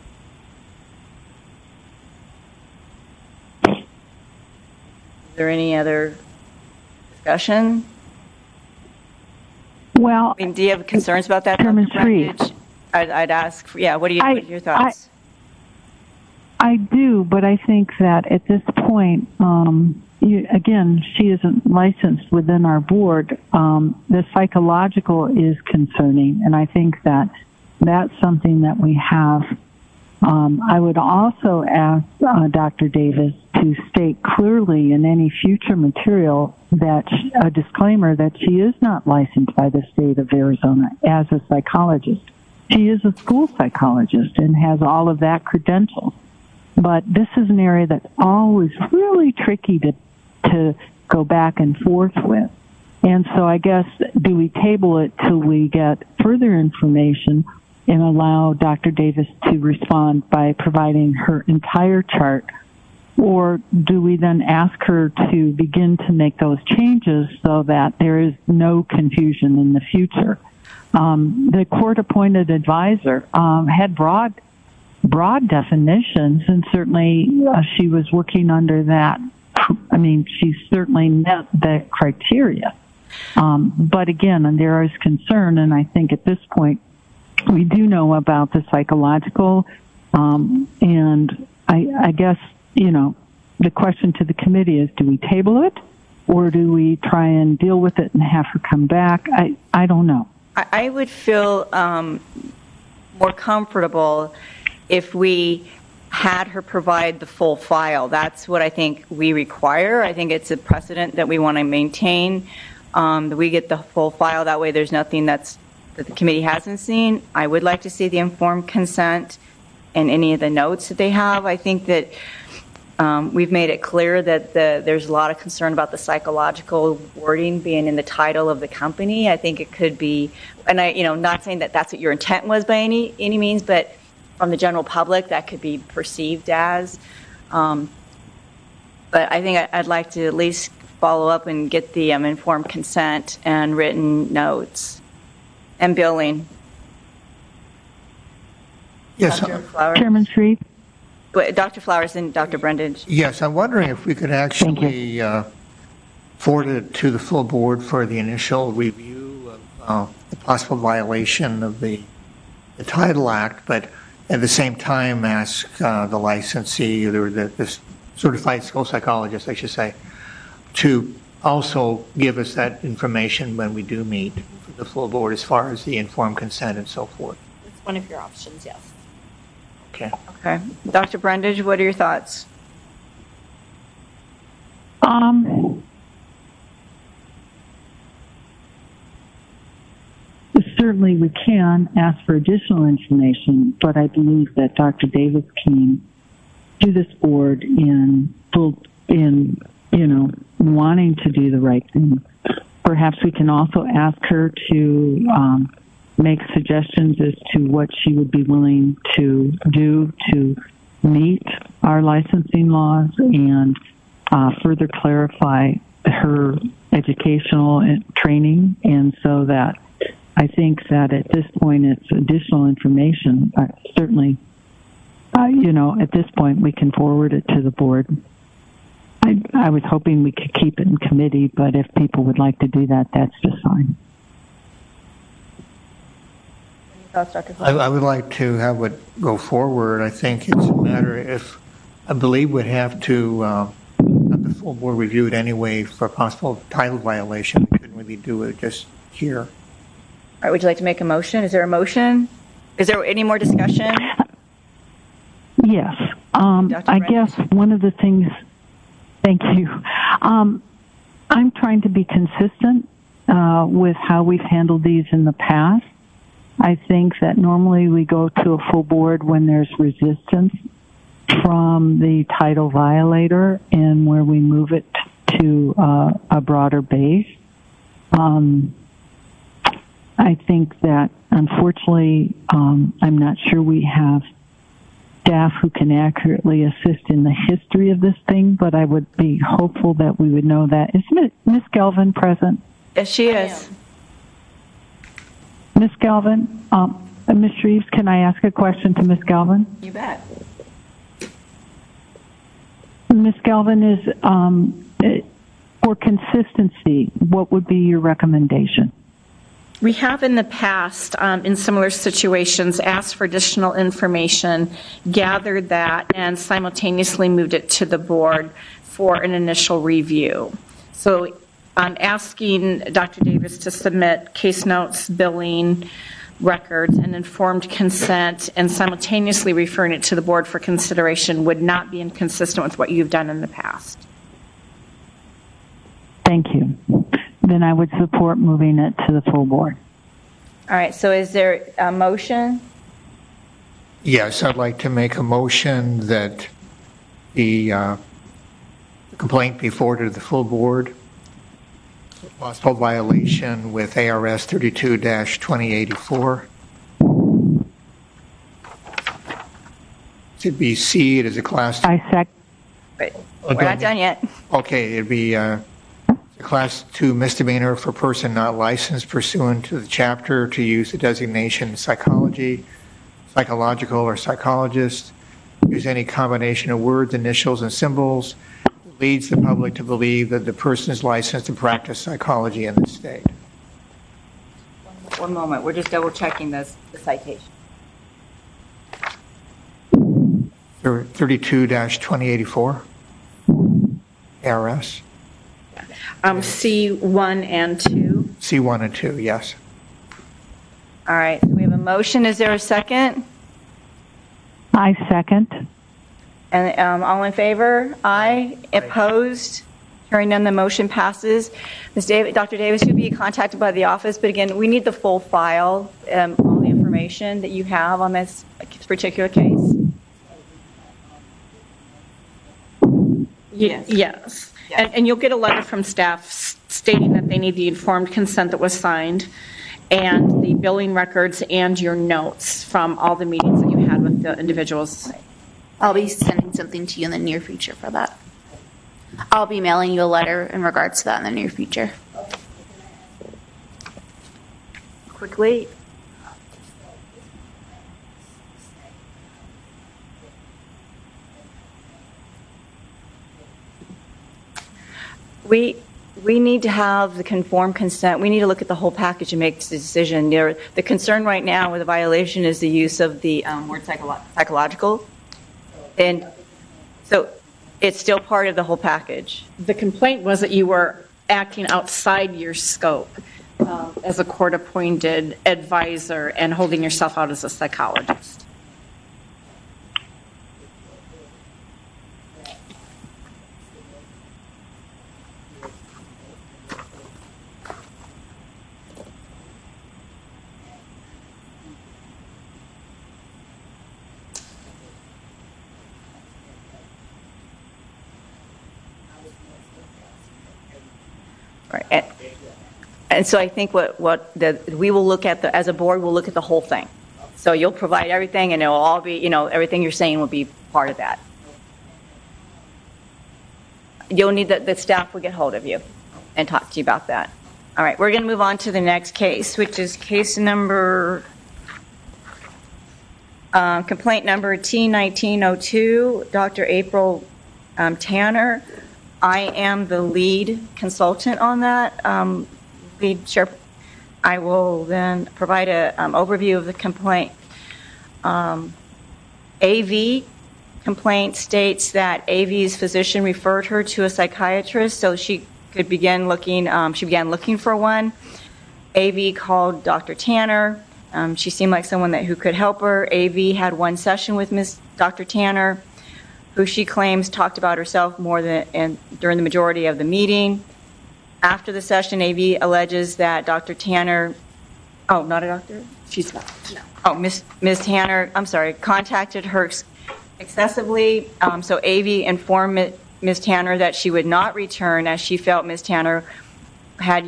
Is there any other discussion? Well, I mean, do you have concerns about that, Chairman Dr. Brundage? I'd ask, what are your thoughts? I do, but I think that at this point, again, she isn't licensed within our board. The psychological is concerning, and I think that that's something that we have. I would also ask Dr. Davis to state clearly in any future material that a disclaimer that she is not licensed by the state of Arizona as a psychologist. She is a school psychologist and has all of that credentials. But this is an area that's always really tricky to go back and forth with. And so I guess, do we table it till we get further information and allow Dr. Davis to respond by providing her entire chart? Or do we then ask her to begin to make those changes so that there is no confusion in the future? The court-appointed advisor had broad definitions, and certainly she was working under that. I mean, she certainly met the criteria. But again, there is concern, and I think at this point we do know about the psychological, and I guess, the question to the committee is, do we table it, or do we try and deal with it and have her come back? I don't know. I would feel more comfortable if we had her provide the full file. That's what I think we require. I think it's a precedent that we want to maintain, that we get the full file. That way there's nothing that the committee hasn't seen. I would like to see the informed consent and any of the notes that they have. I think that we've made it clear that there's a lot of concern about the psychological wording being in the title of the company. I think it could be, and not saying that that's what your intent was by any means, but from the general public, that could be perceived as. But I think I'd like to at least follow up and get the informed consent and written notes and billing. Yes, Dr. Flowers. Chairman Shreve? Dr. Flowers and Dr. Brundage. yes, I'm wondering if we could actually forward it to the full board for the initial review of the possible violation of the Title Act, but at the same time ask the licensee, or the certified school psychologist, I should say, to also give us that information when we do meet for the full board as far as the informed consent and so forth. It's one of your options, yes. Okay. Okay. Dr. Brundage, what are your thoughts? Certainly we can ask for additional information, but I believe that Dr. Davis came to this board in wanting to do the right thing. Perhaps we can also ask her to make suggestions as to what she would be willing to do to meet our licensing laws and further clarify her educational training, and so that I think that at this point it's additional information. Certainly, at this point we can forward it to the board. I was hoping we could keep it in committee, but if people would like to do that, that's just fine. Any thoughts, Dr. Flowers? I would like to have it go forward. I think it's a matter if, I believe we'd have to have the full board review it anyway for a possible title violation. We couldn't really do it just here. All right, would you like to make a motion? Is there a motion? Is there any more discussion? Yes. I guess one of the things, thank you. I'm trying to be consistent with how we've handled these in the past. I think that normally we go to a full board when there's resistance from the title violator and where we move it to a broader base. I think that, unfortunately, I'm not sure we have staff who can accurately assist in the history of this thing, but I would be hopeful that we would know that. Is Ms. Galvin present? Yes, she is. Ms. Galvin, Ms. Shreves, can I ask a question to Ms. Galvin? You bet. Ms. Galvin, is for consistency, what would be your recommendation? We have in the past, in similar situations, asked for additional information, gathered that, and simultaneously moved it to the board for an initial review. So I'm asking Dr. Davis to submit case notes, billing records, and informed consent, and simultaneously referring it to the board for consideration would not be inconsistent with what you've done in the past. Thank you. Then I would support moving it to the full board. All right, so is there a motion? Yes, I'd like to make a motion that the complaint be forwarded to the full board. Possible violation with ARS 32-2084. Should be C, it is a class. I second. Wait, we're not done yet. Okay, it'd be a class 2 misdemeanor for person not licensed pursuant to the chapter to use the designation psychology, psychological, or psychologist. Use any combination of words, initials, and symbols that leads the public to believe that the person is licensed to practice psychology in the state. One moment, we're just double checking the citation. 32-2084 ARS. C1 and 2. C1 and 2, yes. All right, so we have a motion. Is there a second? I second. And all in favor? Aye. Opposed? Hearing none, the motion passes. Dr. Davis, you'll be contacted by the office, but again, we need the full file, all the information that you have on this particular case. Yes. And you'll get a letter from staff stating that they need the informed consent that was signed and the billing records and your notes from all the meetings that you had with the individuals. I'll be sending something to you in the near future for that. I'll be mailing you a letter in regards to that in the near future. Quickly. We need to have the conformed consent. We need to look at the whole package and make the decision. The concern right now with the violation is the use of the word psychological. And so it's still part of the whole package. The complaint was that you were acting outside your scope as a court-appointed advisor and holding yourself out as a psychologist. Right. And so I think we will look at as a board, we'll look at the whole thing. So you'll provide everything, and it'll all be, everything you're saying will be part of that. You'll need the staff will get hold of you and talk to you about that. All right, we're going to move on to the next case, which is case number, complaint number T1902, Dr. April Tanner. I am the lead consultant on that. Lead chair. I will then provide an overview of the complaint. AV complaint states that AV's physician referred her to a psychiatrist so she could begin looking. She began looking for one. AV called Dr. Tanner. She seemed like someone who could help her. AV had one session with Dr. Tanner, who she claims talked about herself more than during the majority of the meeting. After the session, AV alleges that Dr. Tanner, not a doctor? She's not. No. Ms. Tanner, I'm sorry, contacted her excessively. So AV informed Ms. Tanner that she would not return as she felt Ms. Tanner had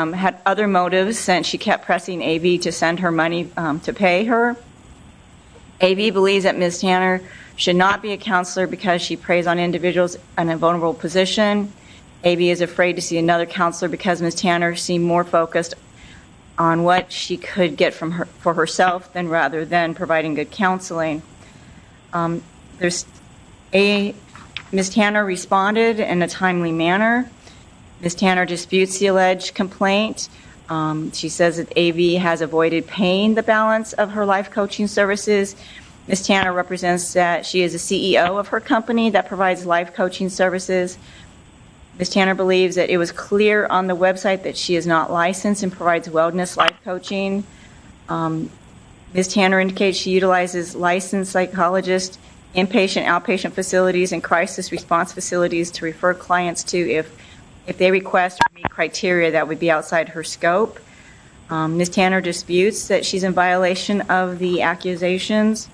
other motives since she kept pressing AV to send her money to pay her. AV believes that Ms. Tanner should not be a counselor because she preys on individuals in a vulnerable position. AV is afraid to see another counselor because Ms. Tanner seemed more focused on what she could get from her for herself than rather than providing good counseling. Ms. Tanner responded in a timely manner. Ms. Tanner disputes the alleged complaint. She says that AV has avoided paying the balance of her life coaching services. Ms. Tanner represents that she is the CEO of her company that provides life coaching services. Ms. Tanner believes that it was clear on the website that she is not licensed and provides wellness life coaching. Ms. Tanner indicates she utilizes licensed psychologists, inpatient, outpatient facilities, and crisis response facilities to refer clients to if they request or meet criteria that would be outside her scope. Ms. Tanner disputes that she's in violation of the accusations.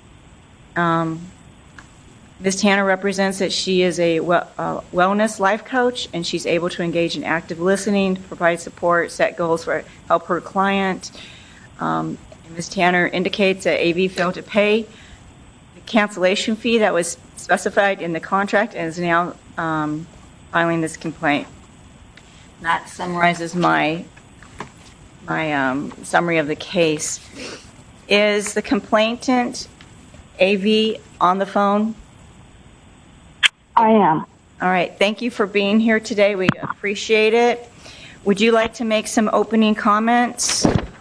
Ms. Tanner represents that she is a wellness life coach, and she's able to engage in active listening, provide support, set goals for help her client. Ms. Tanner indicates that AV failed to pay the cancellation fee that was specified in the contract and is now filing this complaint. That summarizes my summary of the case. Is the complainant AV on the phone? I am. All right. Thank you for being here today. We appreciate it. Would you like to make some opening comments?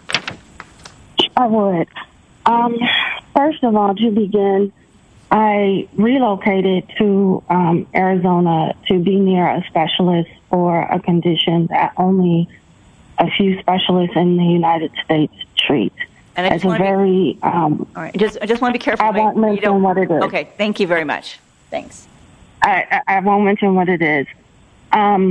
I would. First of all, to begin, I relocated to Arizona to be near a specialist for a condition that only a few specialists in the United States treat. And it's a very... all right. I just want to be careful. I won't mention what it is. Okay. Thank you very much. Thanks. I won't mention what it is. I'll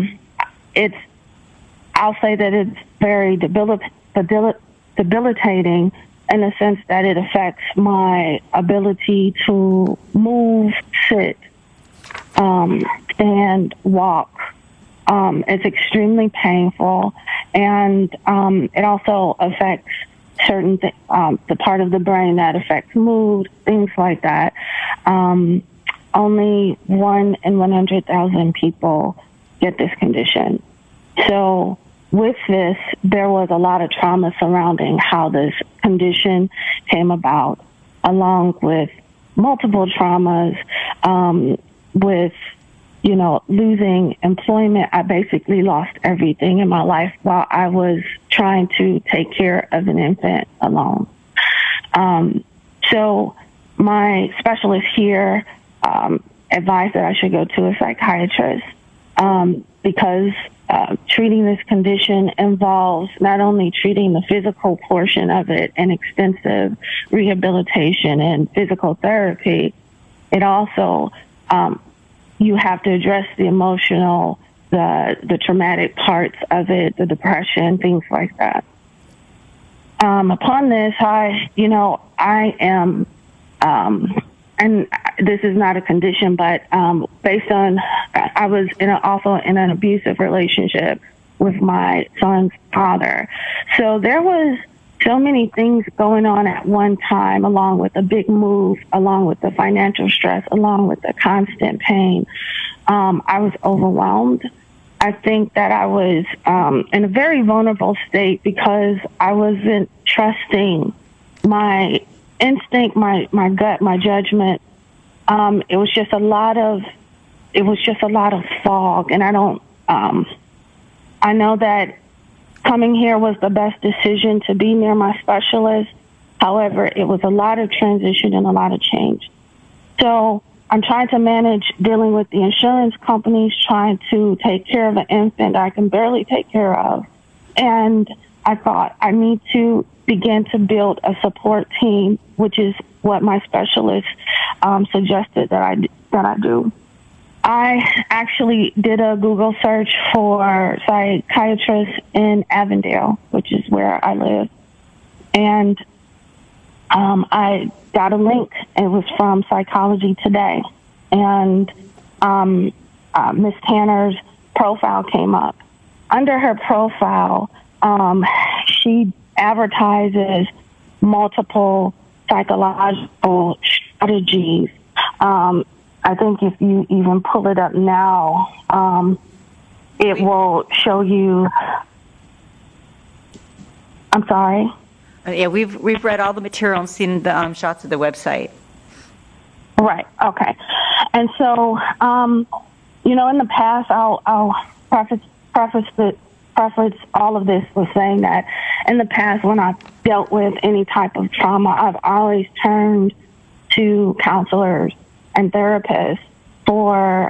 say that it's very debilitating in the sense that it affects my ability to move, sit, stand, walk. It's extremely painful, and it also affects certain the part of the brain that affects mood, things like that. Only 1 in 100,000 people get this condition. So with this, there was a lot of trauma surrounding how this condition came about, along with multiple traumas, with, losing employment. I basically lost everything in my life while I was trying to take care of an infant alone. So my specialist here advised that I should go to a psychiatrist because treating this condition involves not only treating the physical portion of it and extensive rehabilitation and physical therapy, it also, you have to address the emotional, the traumatic parts of it, the depression, things like that. Upon this, I am, and this is not a condition, but based on, I was also in an abusive relationship with my son's father. So there was so many things going on at one time, along with a big move, along with the financial stress, along with the constant pain. I was overwhelmed. I think that I was in a very vulnerable state because I wasn't trusting my instinct, my gut, my judgment. It was just a lot of fog, and I know that coming here was the best decision to be near my specialist. However, it was a lot of transition and a lot of change. So I'm trying to manage dealing with the insurance companies, trying to take care of an infant I can barely take care of. And I thought I need to begin to build a support team, which is what my specialist suggested that I do. I actually did a Google search for psychiatrists in Avondale, which is where I live. And I got a link. It was from Psychology Today. And Ms. Tanner's profile came up. Under her profile, she advertises multiple psychological strategies. I think if you even pull it up now, it will show you. I'm sorry. Yeah, we've read all the material and seen the shots of the website. Right. Okay. And so, in the past, I'll preface all of this with saying that in the past, when I've dealt with any type of trauma, I've always turned to counselors and therapists for,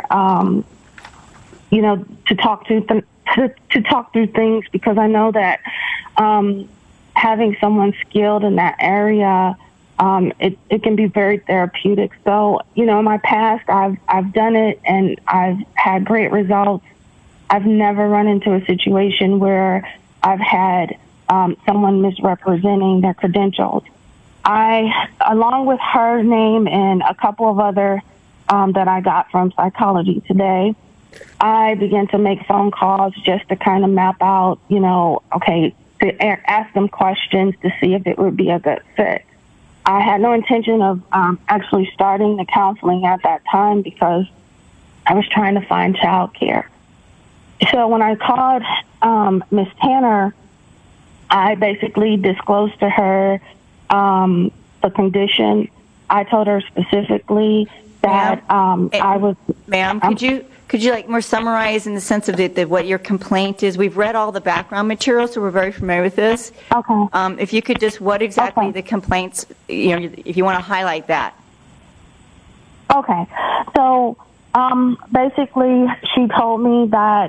to talk through things, because I know that having someone skilled in that area, it can be very therapeutic. So, in my past, I've done it and I've had great results. I've never run into a situation where I've had someone misrepresenting their credentials. Along with her name and a couple of other that I got from Psychology Today, I began to make phone calls just to kind of map out, to ask them questions to see if it would be a good fit. I had no intention of actually starting the counseling at that time because I was trying to find childcare. So when I called Miss Tanner, I basically disclosed to her the condition. I told her specifically that I was. Ma'am, could you more summarize in the sense of what your complaint is? We've read all the background material, so we're very familiar with this. Okay. If you could just, what exactly the complaints, if you want to highlight that. Okay. So basically, she told me that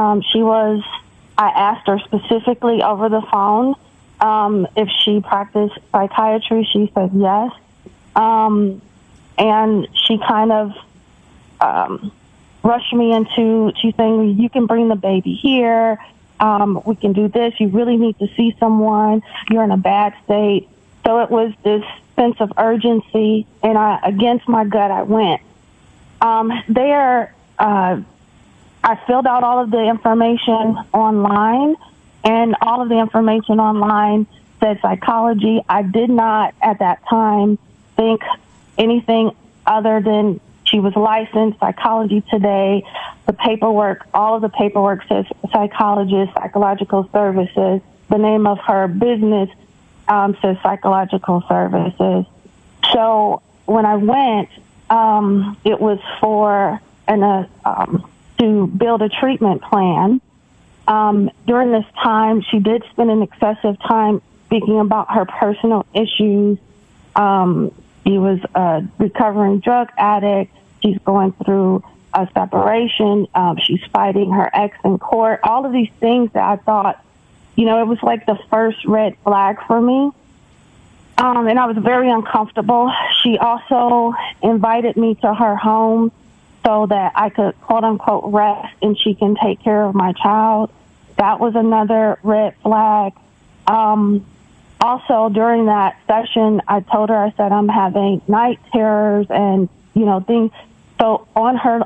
I asked her specifically over the phone if she practiced psychiatry. She said yes. And she kind of rushed me into saying, you can bring the baby here. We can do this. You really need to see someone. You're in a bad state. So it was this sense of urgency, and against my gut, I went. I filled out all of the information online, and all of the information online said psychology. I did not, at that time, think anything other than she was licensed, Psychology Today. The paperwork, all of the paperwork says psychologist, psychological services. The name of her business says psychological services. So when I went, it was for to build a treatment plan. During this time, she did spend an excessive time speaking about her personal issues. She was a recovering drug addict. She's going through a separation. She's fighting her ex in court. All of these things that I thought, it was like the first red flag for me. And I was very uncomfortable. She also invited me to her home so that I could, quote unquote, rest and she can take care of my child. That was another red flag. Also, during that session, I told her, I said, I'm having night terrors and, things. So on her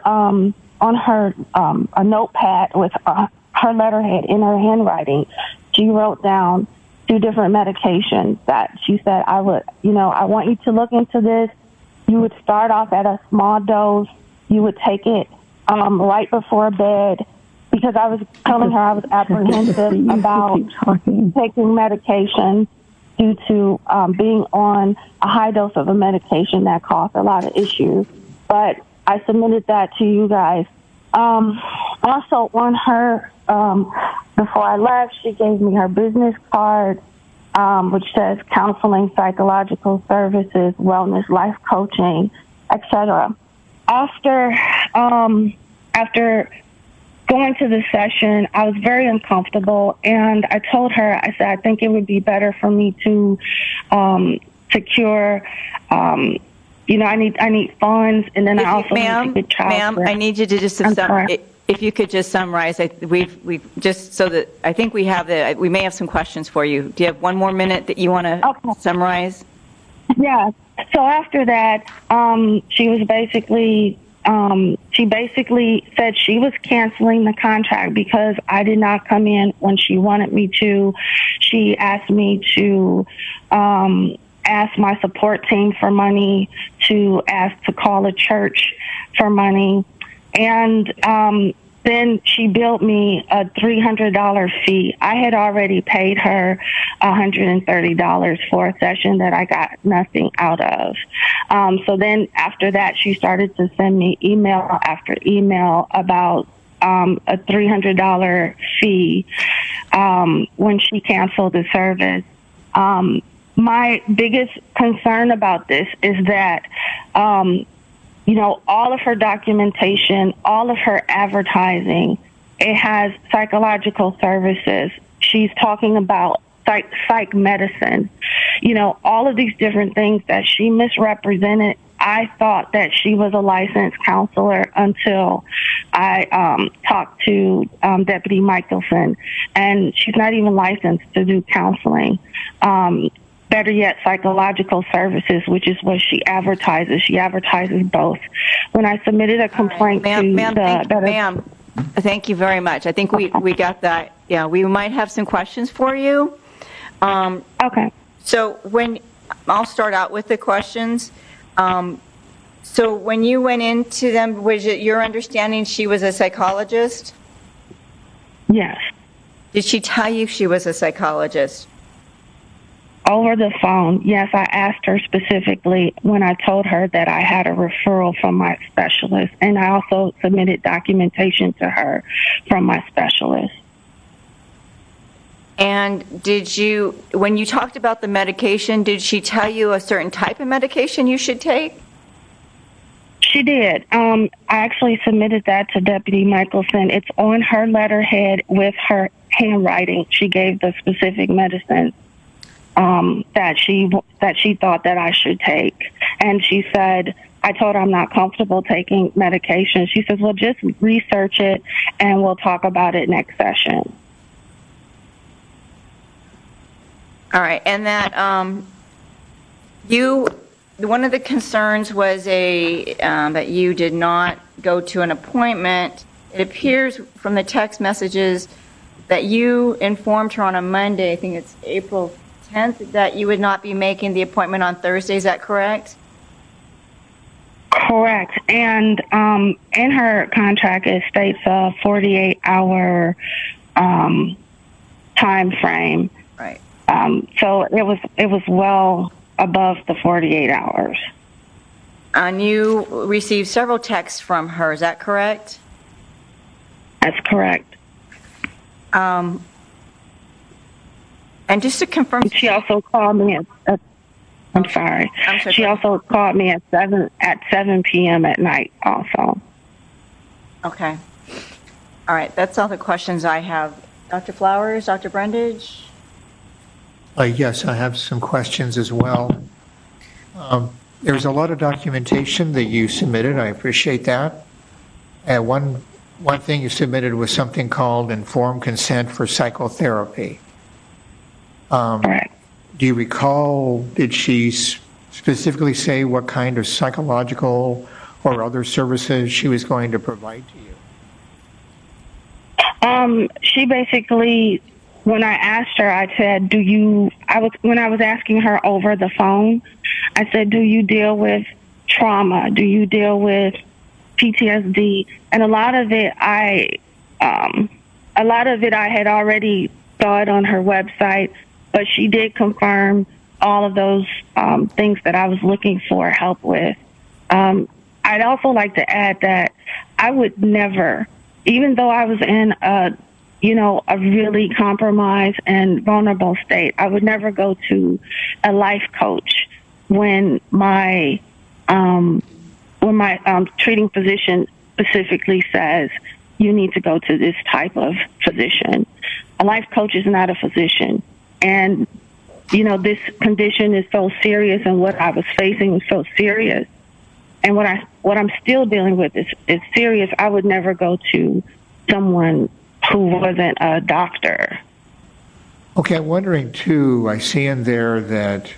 a notepad with her letterhead in her handwriting, she wrote down 2 different medications that she said, I want you to look into this. You would start off at a small dose. You would take it right before bed, because I was telling her I was apprehensive about taking medication due to being on a high dose of a medication that caused a lot of issues. But I submitted that to you guys. Also, on her, before I left, she gave me her business card, which says counseling, psychological services, wellness, life coaching, etc. After going to the session, I was very uncomfortable, and I told her, I said, I think it would be better for me to secure, I need funds, and then I also need to get child Ma'am, care. I need you to just, if you could just summarize, we've just so that I think we may have some questions for you. Do you have one more minute that you want to summarize? Yeah. So after that, she basically said she was canceling the contract because I did not come in when she wanted me to. She asked me to ask my support team for money, to ask to call a church for money. And then she billed me a $300 fee. I had already paid her $130 for a session that I got nothing out of. So then after that, she started to send me email after email about a $300 fee when she canceled the service. My biggest concern about this is that all of her documentation, all of her advertising, it has psychological services. She's talking about psych medicine, all of these different things that she misrepresented. I thought that she was a licensed counselor until I talked to Deputy Michelson, and she's not even licensed to do counseling. Better yet, psychological services, which is what she advertises. She advertises both. When I submitted a complaint Ma'am, thank you very much. I think we got that. Yeah, we might have some questions for you. Okay. So I'll start out with the questions. So when you went into them, was it your understanding she was a psychologist? Yes. Did she tell you she was a psychologist? Over the phone, yes. I asked her specifically when I told her that I had a referral from my specialist, and I also submitted documentation to her from my specialist. And when you talked about the medication, did she tell you a certain type of medication you should take? She did. I actually submitted that to Deputy Michelson. It's on her letterhead with her handwriting. She gave the specific medicine that she thought that I should take. And she said, I told her I'm not comfortable taking medication. She says, well, just research it and we'll talk about it next session. All right. And that one of the concerns was that you did not go to an appointment. It appears from the text messages that you informed her on a Monday, I think it's April 10th, that you would not be making the appointment on Thursday. Is that correct? Correct. And in her contract, it states a 48-hour time frame. Right. So it was well above the 48 hours. And you received several texts from her. Is that correct? That's correct. And just to confirm, she also called me I'm sorry. She also called me at 7 p.m. at night also. Okay. All right. That's all the questions I have. Dr. Flowers, Dr. Brundage? Yes, I have some questions as well. There's a lot of documentation that you submitted. I appreciate that. One thing you submitted was something called informed consent for psychotherapy. Correct. Do you recall, did she specifically say what kind of psychological or other services she was going to provide to you? She basically, when I asked her, I said, when I was asking her over the phone, I said, do you deal with trauma? Do you deal with PTSD? And a lot of it I had already saw it on her website, but she did confirm all of those things that I was looking for help with. I'd also like to add that I would never, even though I was in a really compromised and vulnerable state, I would never go to a life coach when my treating physician specifically says you need to go to this type of physician. A life coach is not a physician. And, this condition is so serious, and what I was facing was so serious. And what I'm still dealing with is serious. I would never go to someone who wasn't a doctor. Okay, I'm wondering, too, I see in there that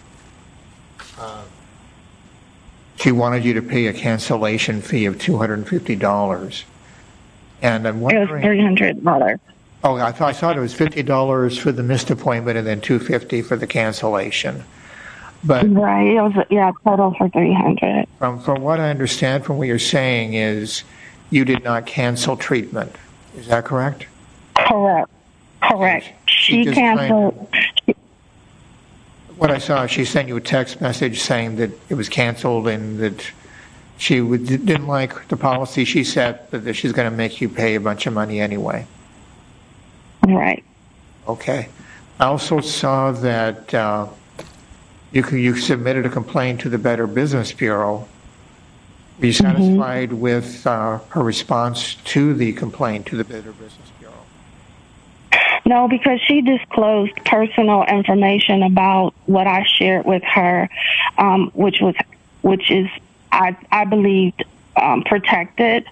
she wanted you to pay a cancellation fee of $250. And I'm wondering... It was $300. Oh, I thought it was $50 for the missed appointment and then $250 for the cancellation. But Right. It was, total for 300. from what I understand from what you're saying is you did not cancel treatment. Is that correct? Correct. She just canceled. What I saw, she sent you a text message saying that it was canceled and that she didn't like the policy she set, but that she's going to make you pay a bunch of money anyway. Right. Okay. I also saw that you submitted a complaint to the Better Business Bureau. Were you satisfied with her response to the complaint to the Better Business Bureau? No, because she disclosed personal information about what I shared with her, which is I believed protected.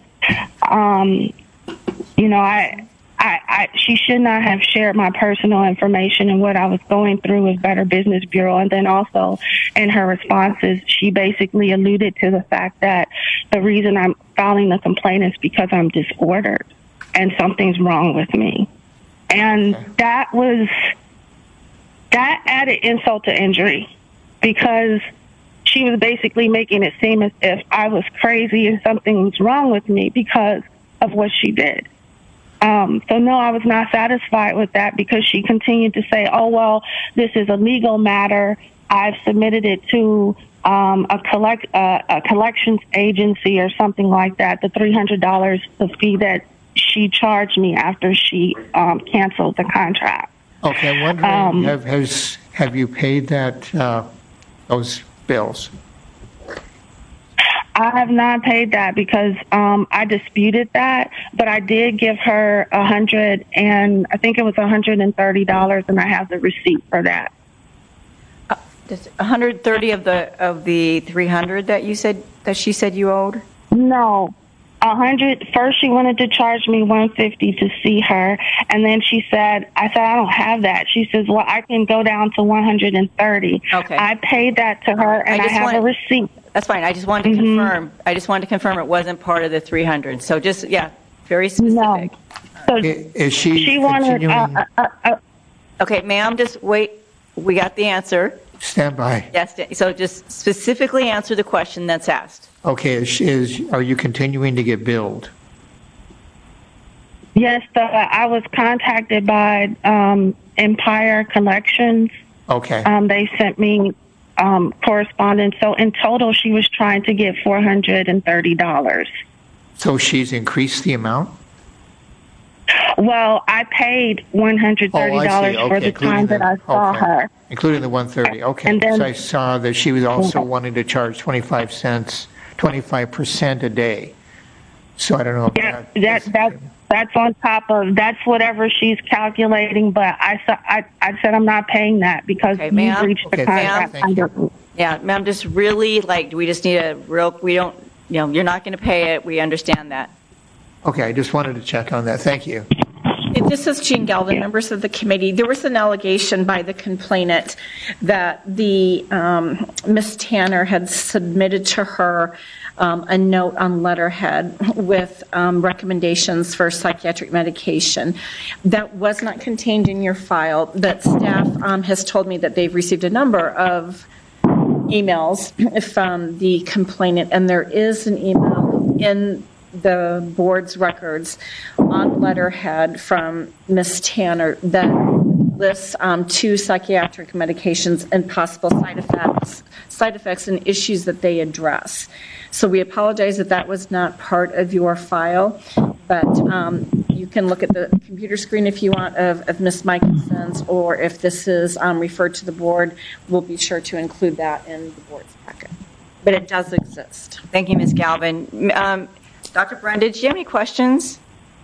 She should not have shared my personal information and what I was going through with Better Business Bureau. And then also in her responses, she basically alluded to the fact that the reason I'm filing the complaint is because I'm disordered and something's wrong with me. And that added insult to injury, because she was basically making it seem as if I was crazy and something was wrong with me because of what she did. So no, I was not satisfied with that, because she continued to say, oh, well, this is a legal matter. I've submitted it to a collections agency or something like that, the $300, the fee that she charged me after she canceled the contract. Okay, I'm wondering, have you paid those bills? I have not paid that because I disputed that, but I did give her $130, and I have the receipt for that. 130 of the 300 that she said you owed? No. 100. First, she wanted to charge me $150 to see her, and then I said I don't have that. She says, well, I can go down to $130. Okay. I paid that to her, and I have a receipt. That's fine. I just wanted to confirm. I just wanted to confirm it wasn't part of the 300. So just, very specific. No. So Is she wanted. continuing? Okay, ma'am, just wait. We got the answer. Stand by. Yes. So just specifically answer the question that's asked. Okay, are you continuing to get billed? Yes, I was contacted by Empire Collections. Okay. They sent me correspondence. So in total, she was trying to get $430. So she's increased the amount? Well, I paid $130 for the time that I saw her. Including the $130. Okay. And then, so I saw that she was also wanting to charge 25% a day. So I don't know if that's on top of, that's whatever she's calculating, but I said I'm not paying that because you breached the contract. Yeah, ma'am, just really, we just need we don't, you're not going to pay it. We understand that. Okay, I just wanted to check on that. Thank you. This is Jean Galvin, members of the committee. There was an allegation by the complainant that the Ms. Tanner had submitted to her a note on letterhead with recommendations for psychiatric medication. That was not contained in your file, but staff has told me that they've received a number of emails from the complainant, and there is an email in the board's records on letterhead from Ms. Tanner that lists 2 psychiatric medications and possible side effects and issues that they address. So we apologize that that was not part of your file, but you can look at the computer screen if you want of Ms. Michaelson's, or if this is referred to the board, we'll be sure to include that in the board's packet. But it does exist. Thank you, Ms. Galvin. Dr. Brenda, do you have any questions?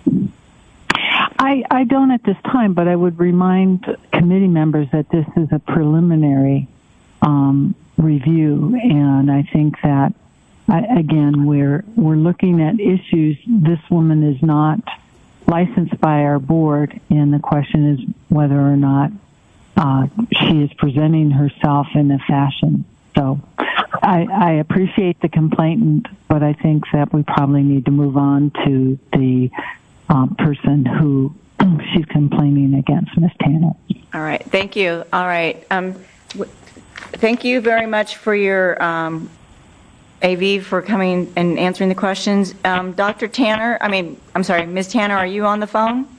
I don't at this time, but I would remind committee members that this is a preliminary review, and I think that, again, we're looking at issues. This woman is not licensed by our board, and the question is whether or not she is presenting herself in a fashion. So I appreciate the complainant, but I think that we probably need to move on to the person who she's complaining against, Ms. Tanner. All right. Thank you. All right. thank you very much for your AV for coming and answering the questions. Dr. Tanner, I'm sorry, Ms. Tanner, are you on the phone?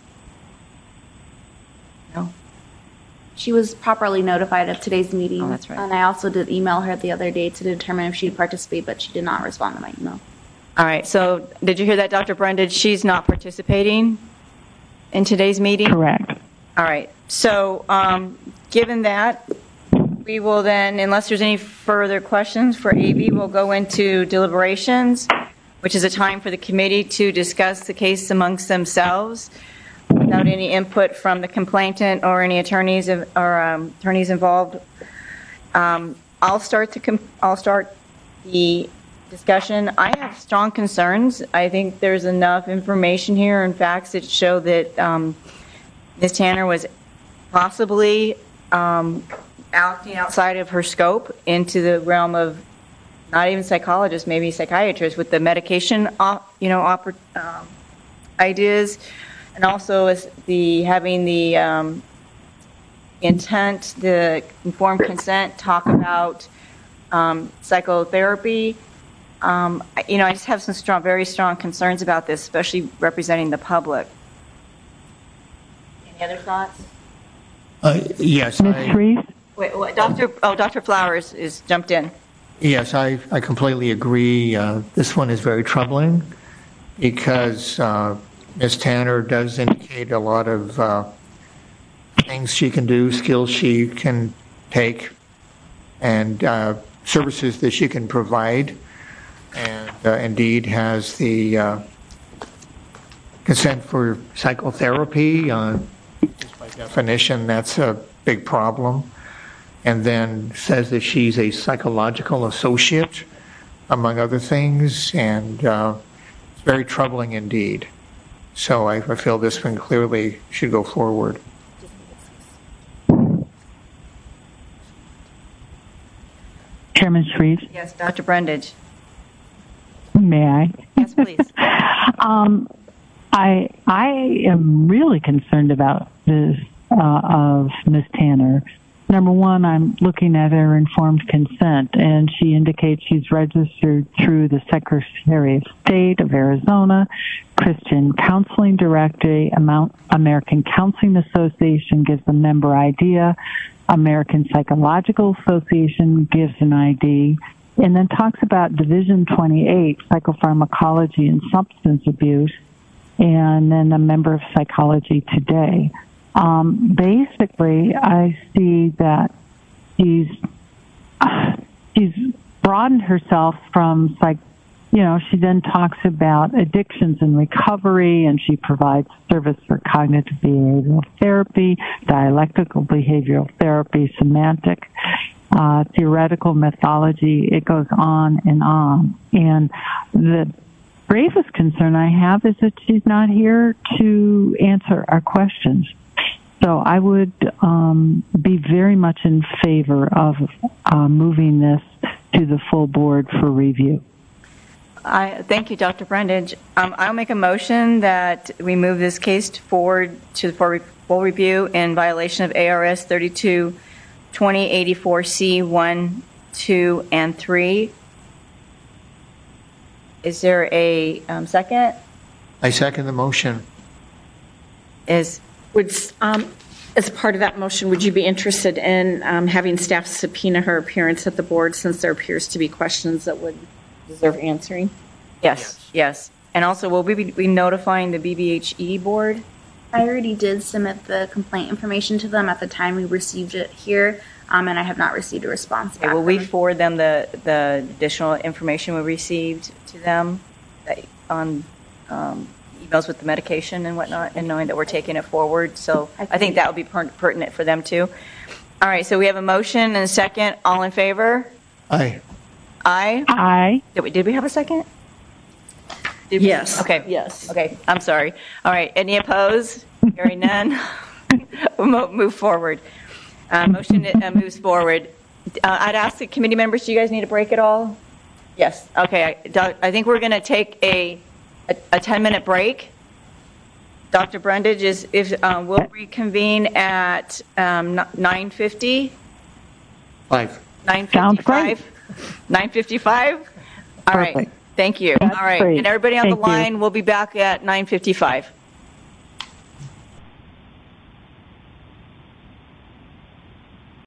No. She was properly notified of today's meeting. Oh, that's right. And I also did email her the other day to determine if she'd participate, but she did not respond to my email. All right, so did you hear that, Dr. Brundage? She's not participating in today's meeting? Correct. All right, so given that, we will then, unless there's any further questions for AV, we'll go into deliberations, which is a time for the committee to discuss the case amongst themselves without any input from the complainant or any attorneys involved. I'll start the discussion. I have strong concerns. I think there's enough information here and facts that show that Ms. Tanner was possibly acting outside of her scope into the realm of not even psychologists, maybe psychiatrists, with the medication, ideas, and also having the intent, the informed consent, talk about psychotherapy. I just have some very strong concerns about this, especially representing the public. Any other thoughts? Yes. Ms. Reese? Wait, Dr. Flowers is jumped in. Yes, I completely agree. This one is very troubling because Ms. Tanner does indicate a lot of things she can do, skills she can take, and services that she can provide, and indeed has the consent for psychotherapy. Just by definition, that's a big problem. And then says that she's a psychological associate, among other things, and it's very troubling indeed. So I feel this one clearly should go forward. Chairman Shreve? Yes, Dr. Brundage. May I? Yes, please. I am really concerned about this of Ms. Tanner. Number one, I'm looking at her informed consent, and she indicates she's registered through the Secretary of State of Arizona, Christian Counseling Directory, American Counseling Association gives a member ID, American Psychological Association gives an ID, and then talks about Division 28, Psychopharmacology and Substance Abuse, and then a member of Psychology Today. Basically, I see that she's broadened herself from she then talks about addictions and recovery, and she provides service for cognitive behavioral therapy, dialectical behavioral therapy, semantic, theoretical methodology. It goes on. And the gravest concern I have is that she's not here to answer our questions. So I would be very much in favor of moving this to the full board for review. Thank you, Dr. Brundage. I'll make a motion that we move this case forward to for full review in violation of ARS 32-2084C 1, 2, and 3. Is there a second? I second the motion. As part of that motion, would you be interested in having staff subpoena her appearance at the board, since there appears to be questions that would deserve answering? Yes. And also, will we be notifying the BBHE board? I already did submit the complaint information to them at the time we received it here, and I have not received a response back. Will we forward them the additional information we received to them on emails with the medication and whatnot, and knowing that we're taking it forward? So I think that would be pertinent for them too. All right, so we have a motion and a second. All in favor? Aye. Aye. Did we have a second? Yes. Okay. Yes. Okay, I'm sorry. All right, any opposed? Hearing none. We'll move forward. Motion moves forward. I'd ask the committee members, do you guys need a break at all? Yes. Okay, I think we're going to take a 10-minute break. Dr. Brundage will reconvene at 9:50. Live. 9:55? Sounds great. 9:55? All right. Perfect. Thank you. That's All right. great. And everybody on the Thank you. line, we'll be back at 9:55.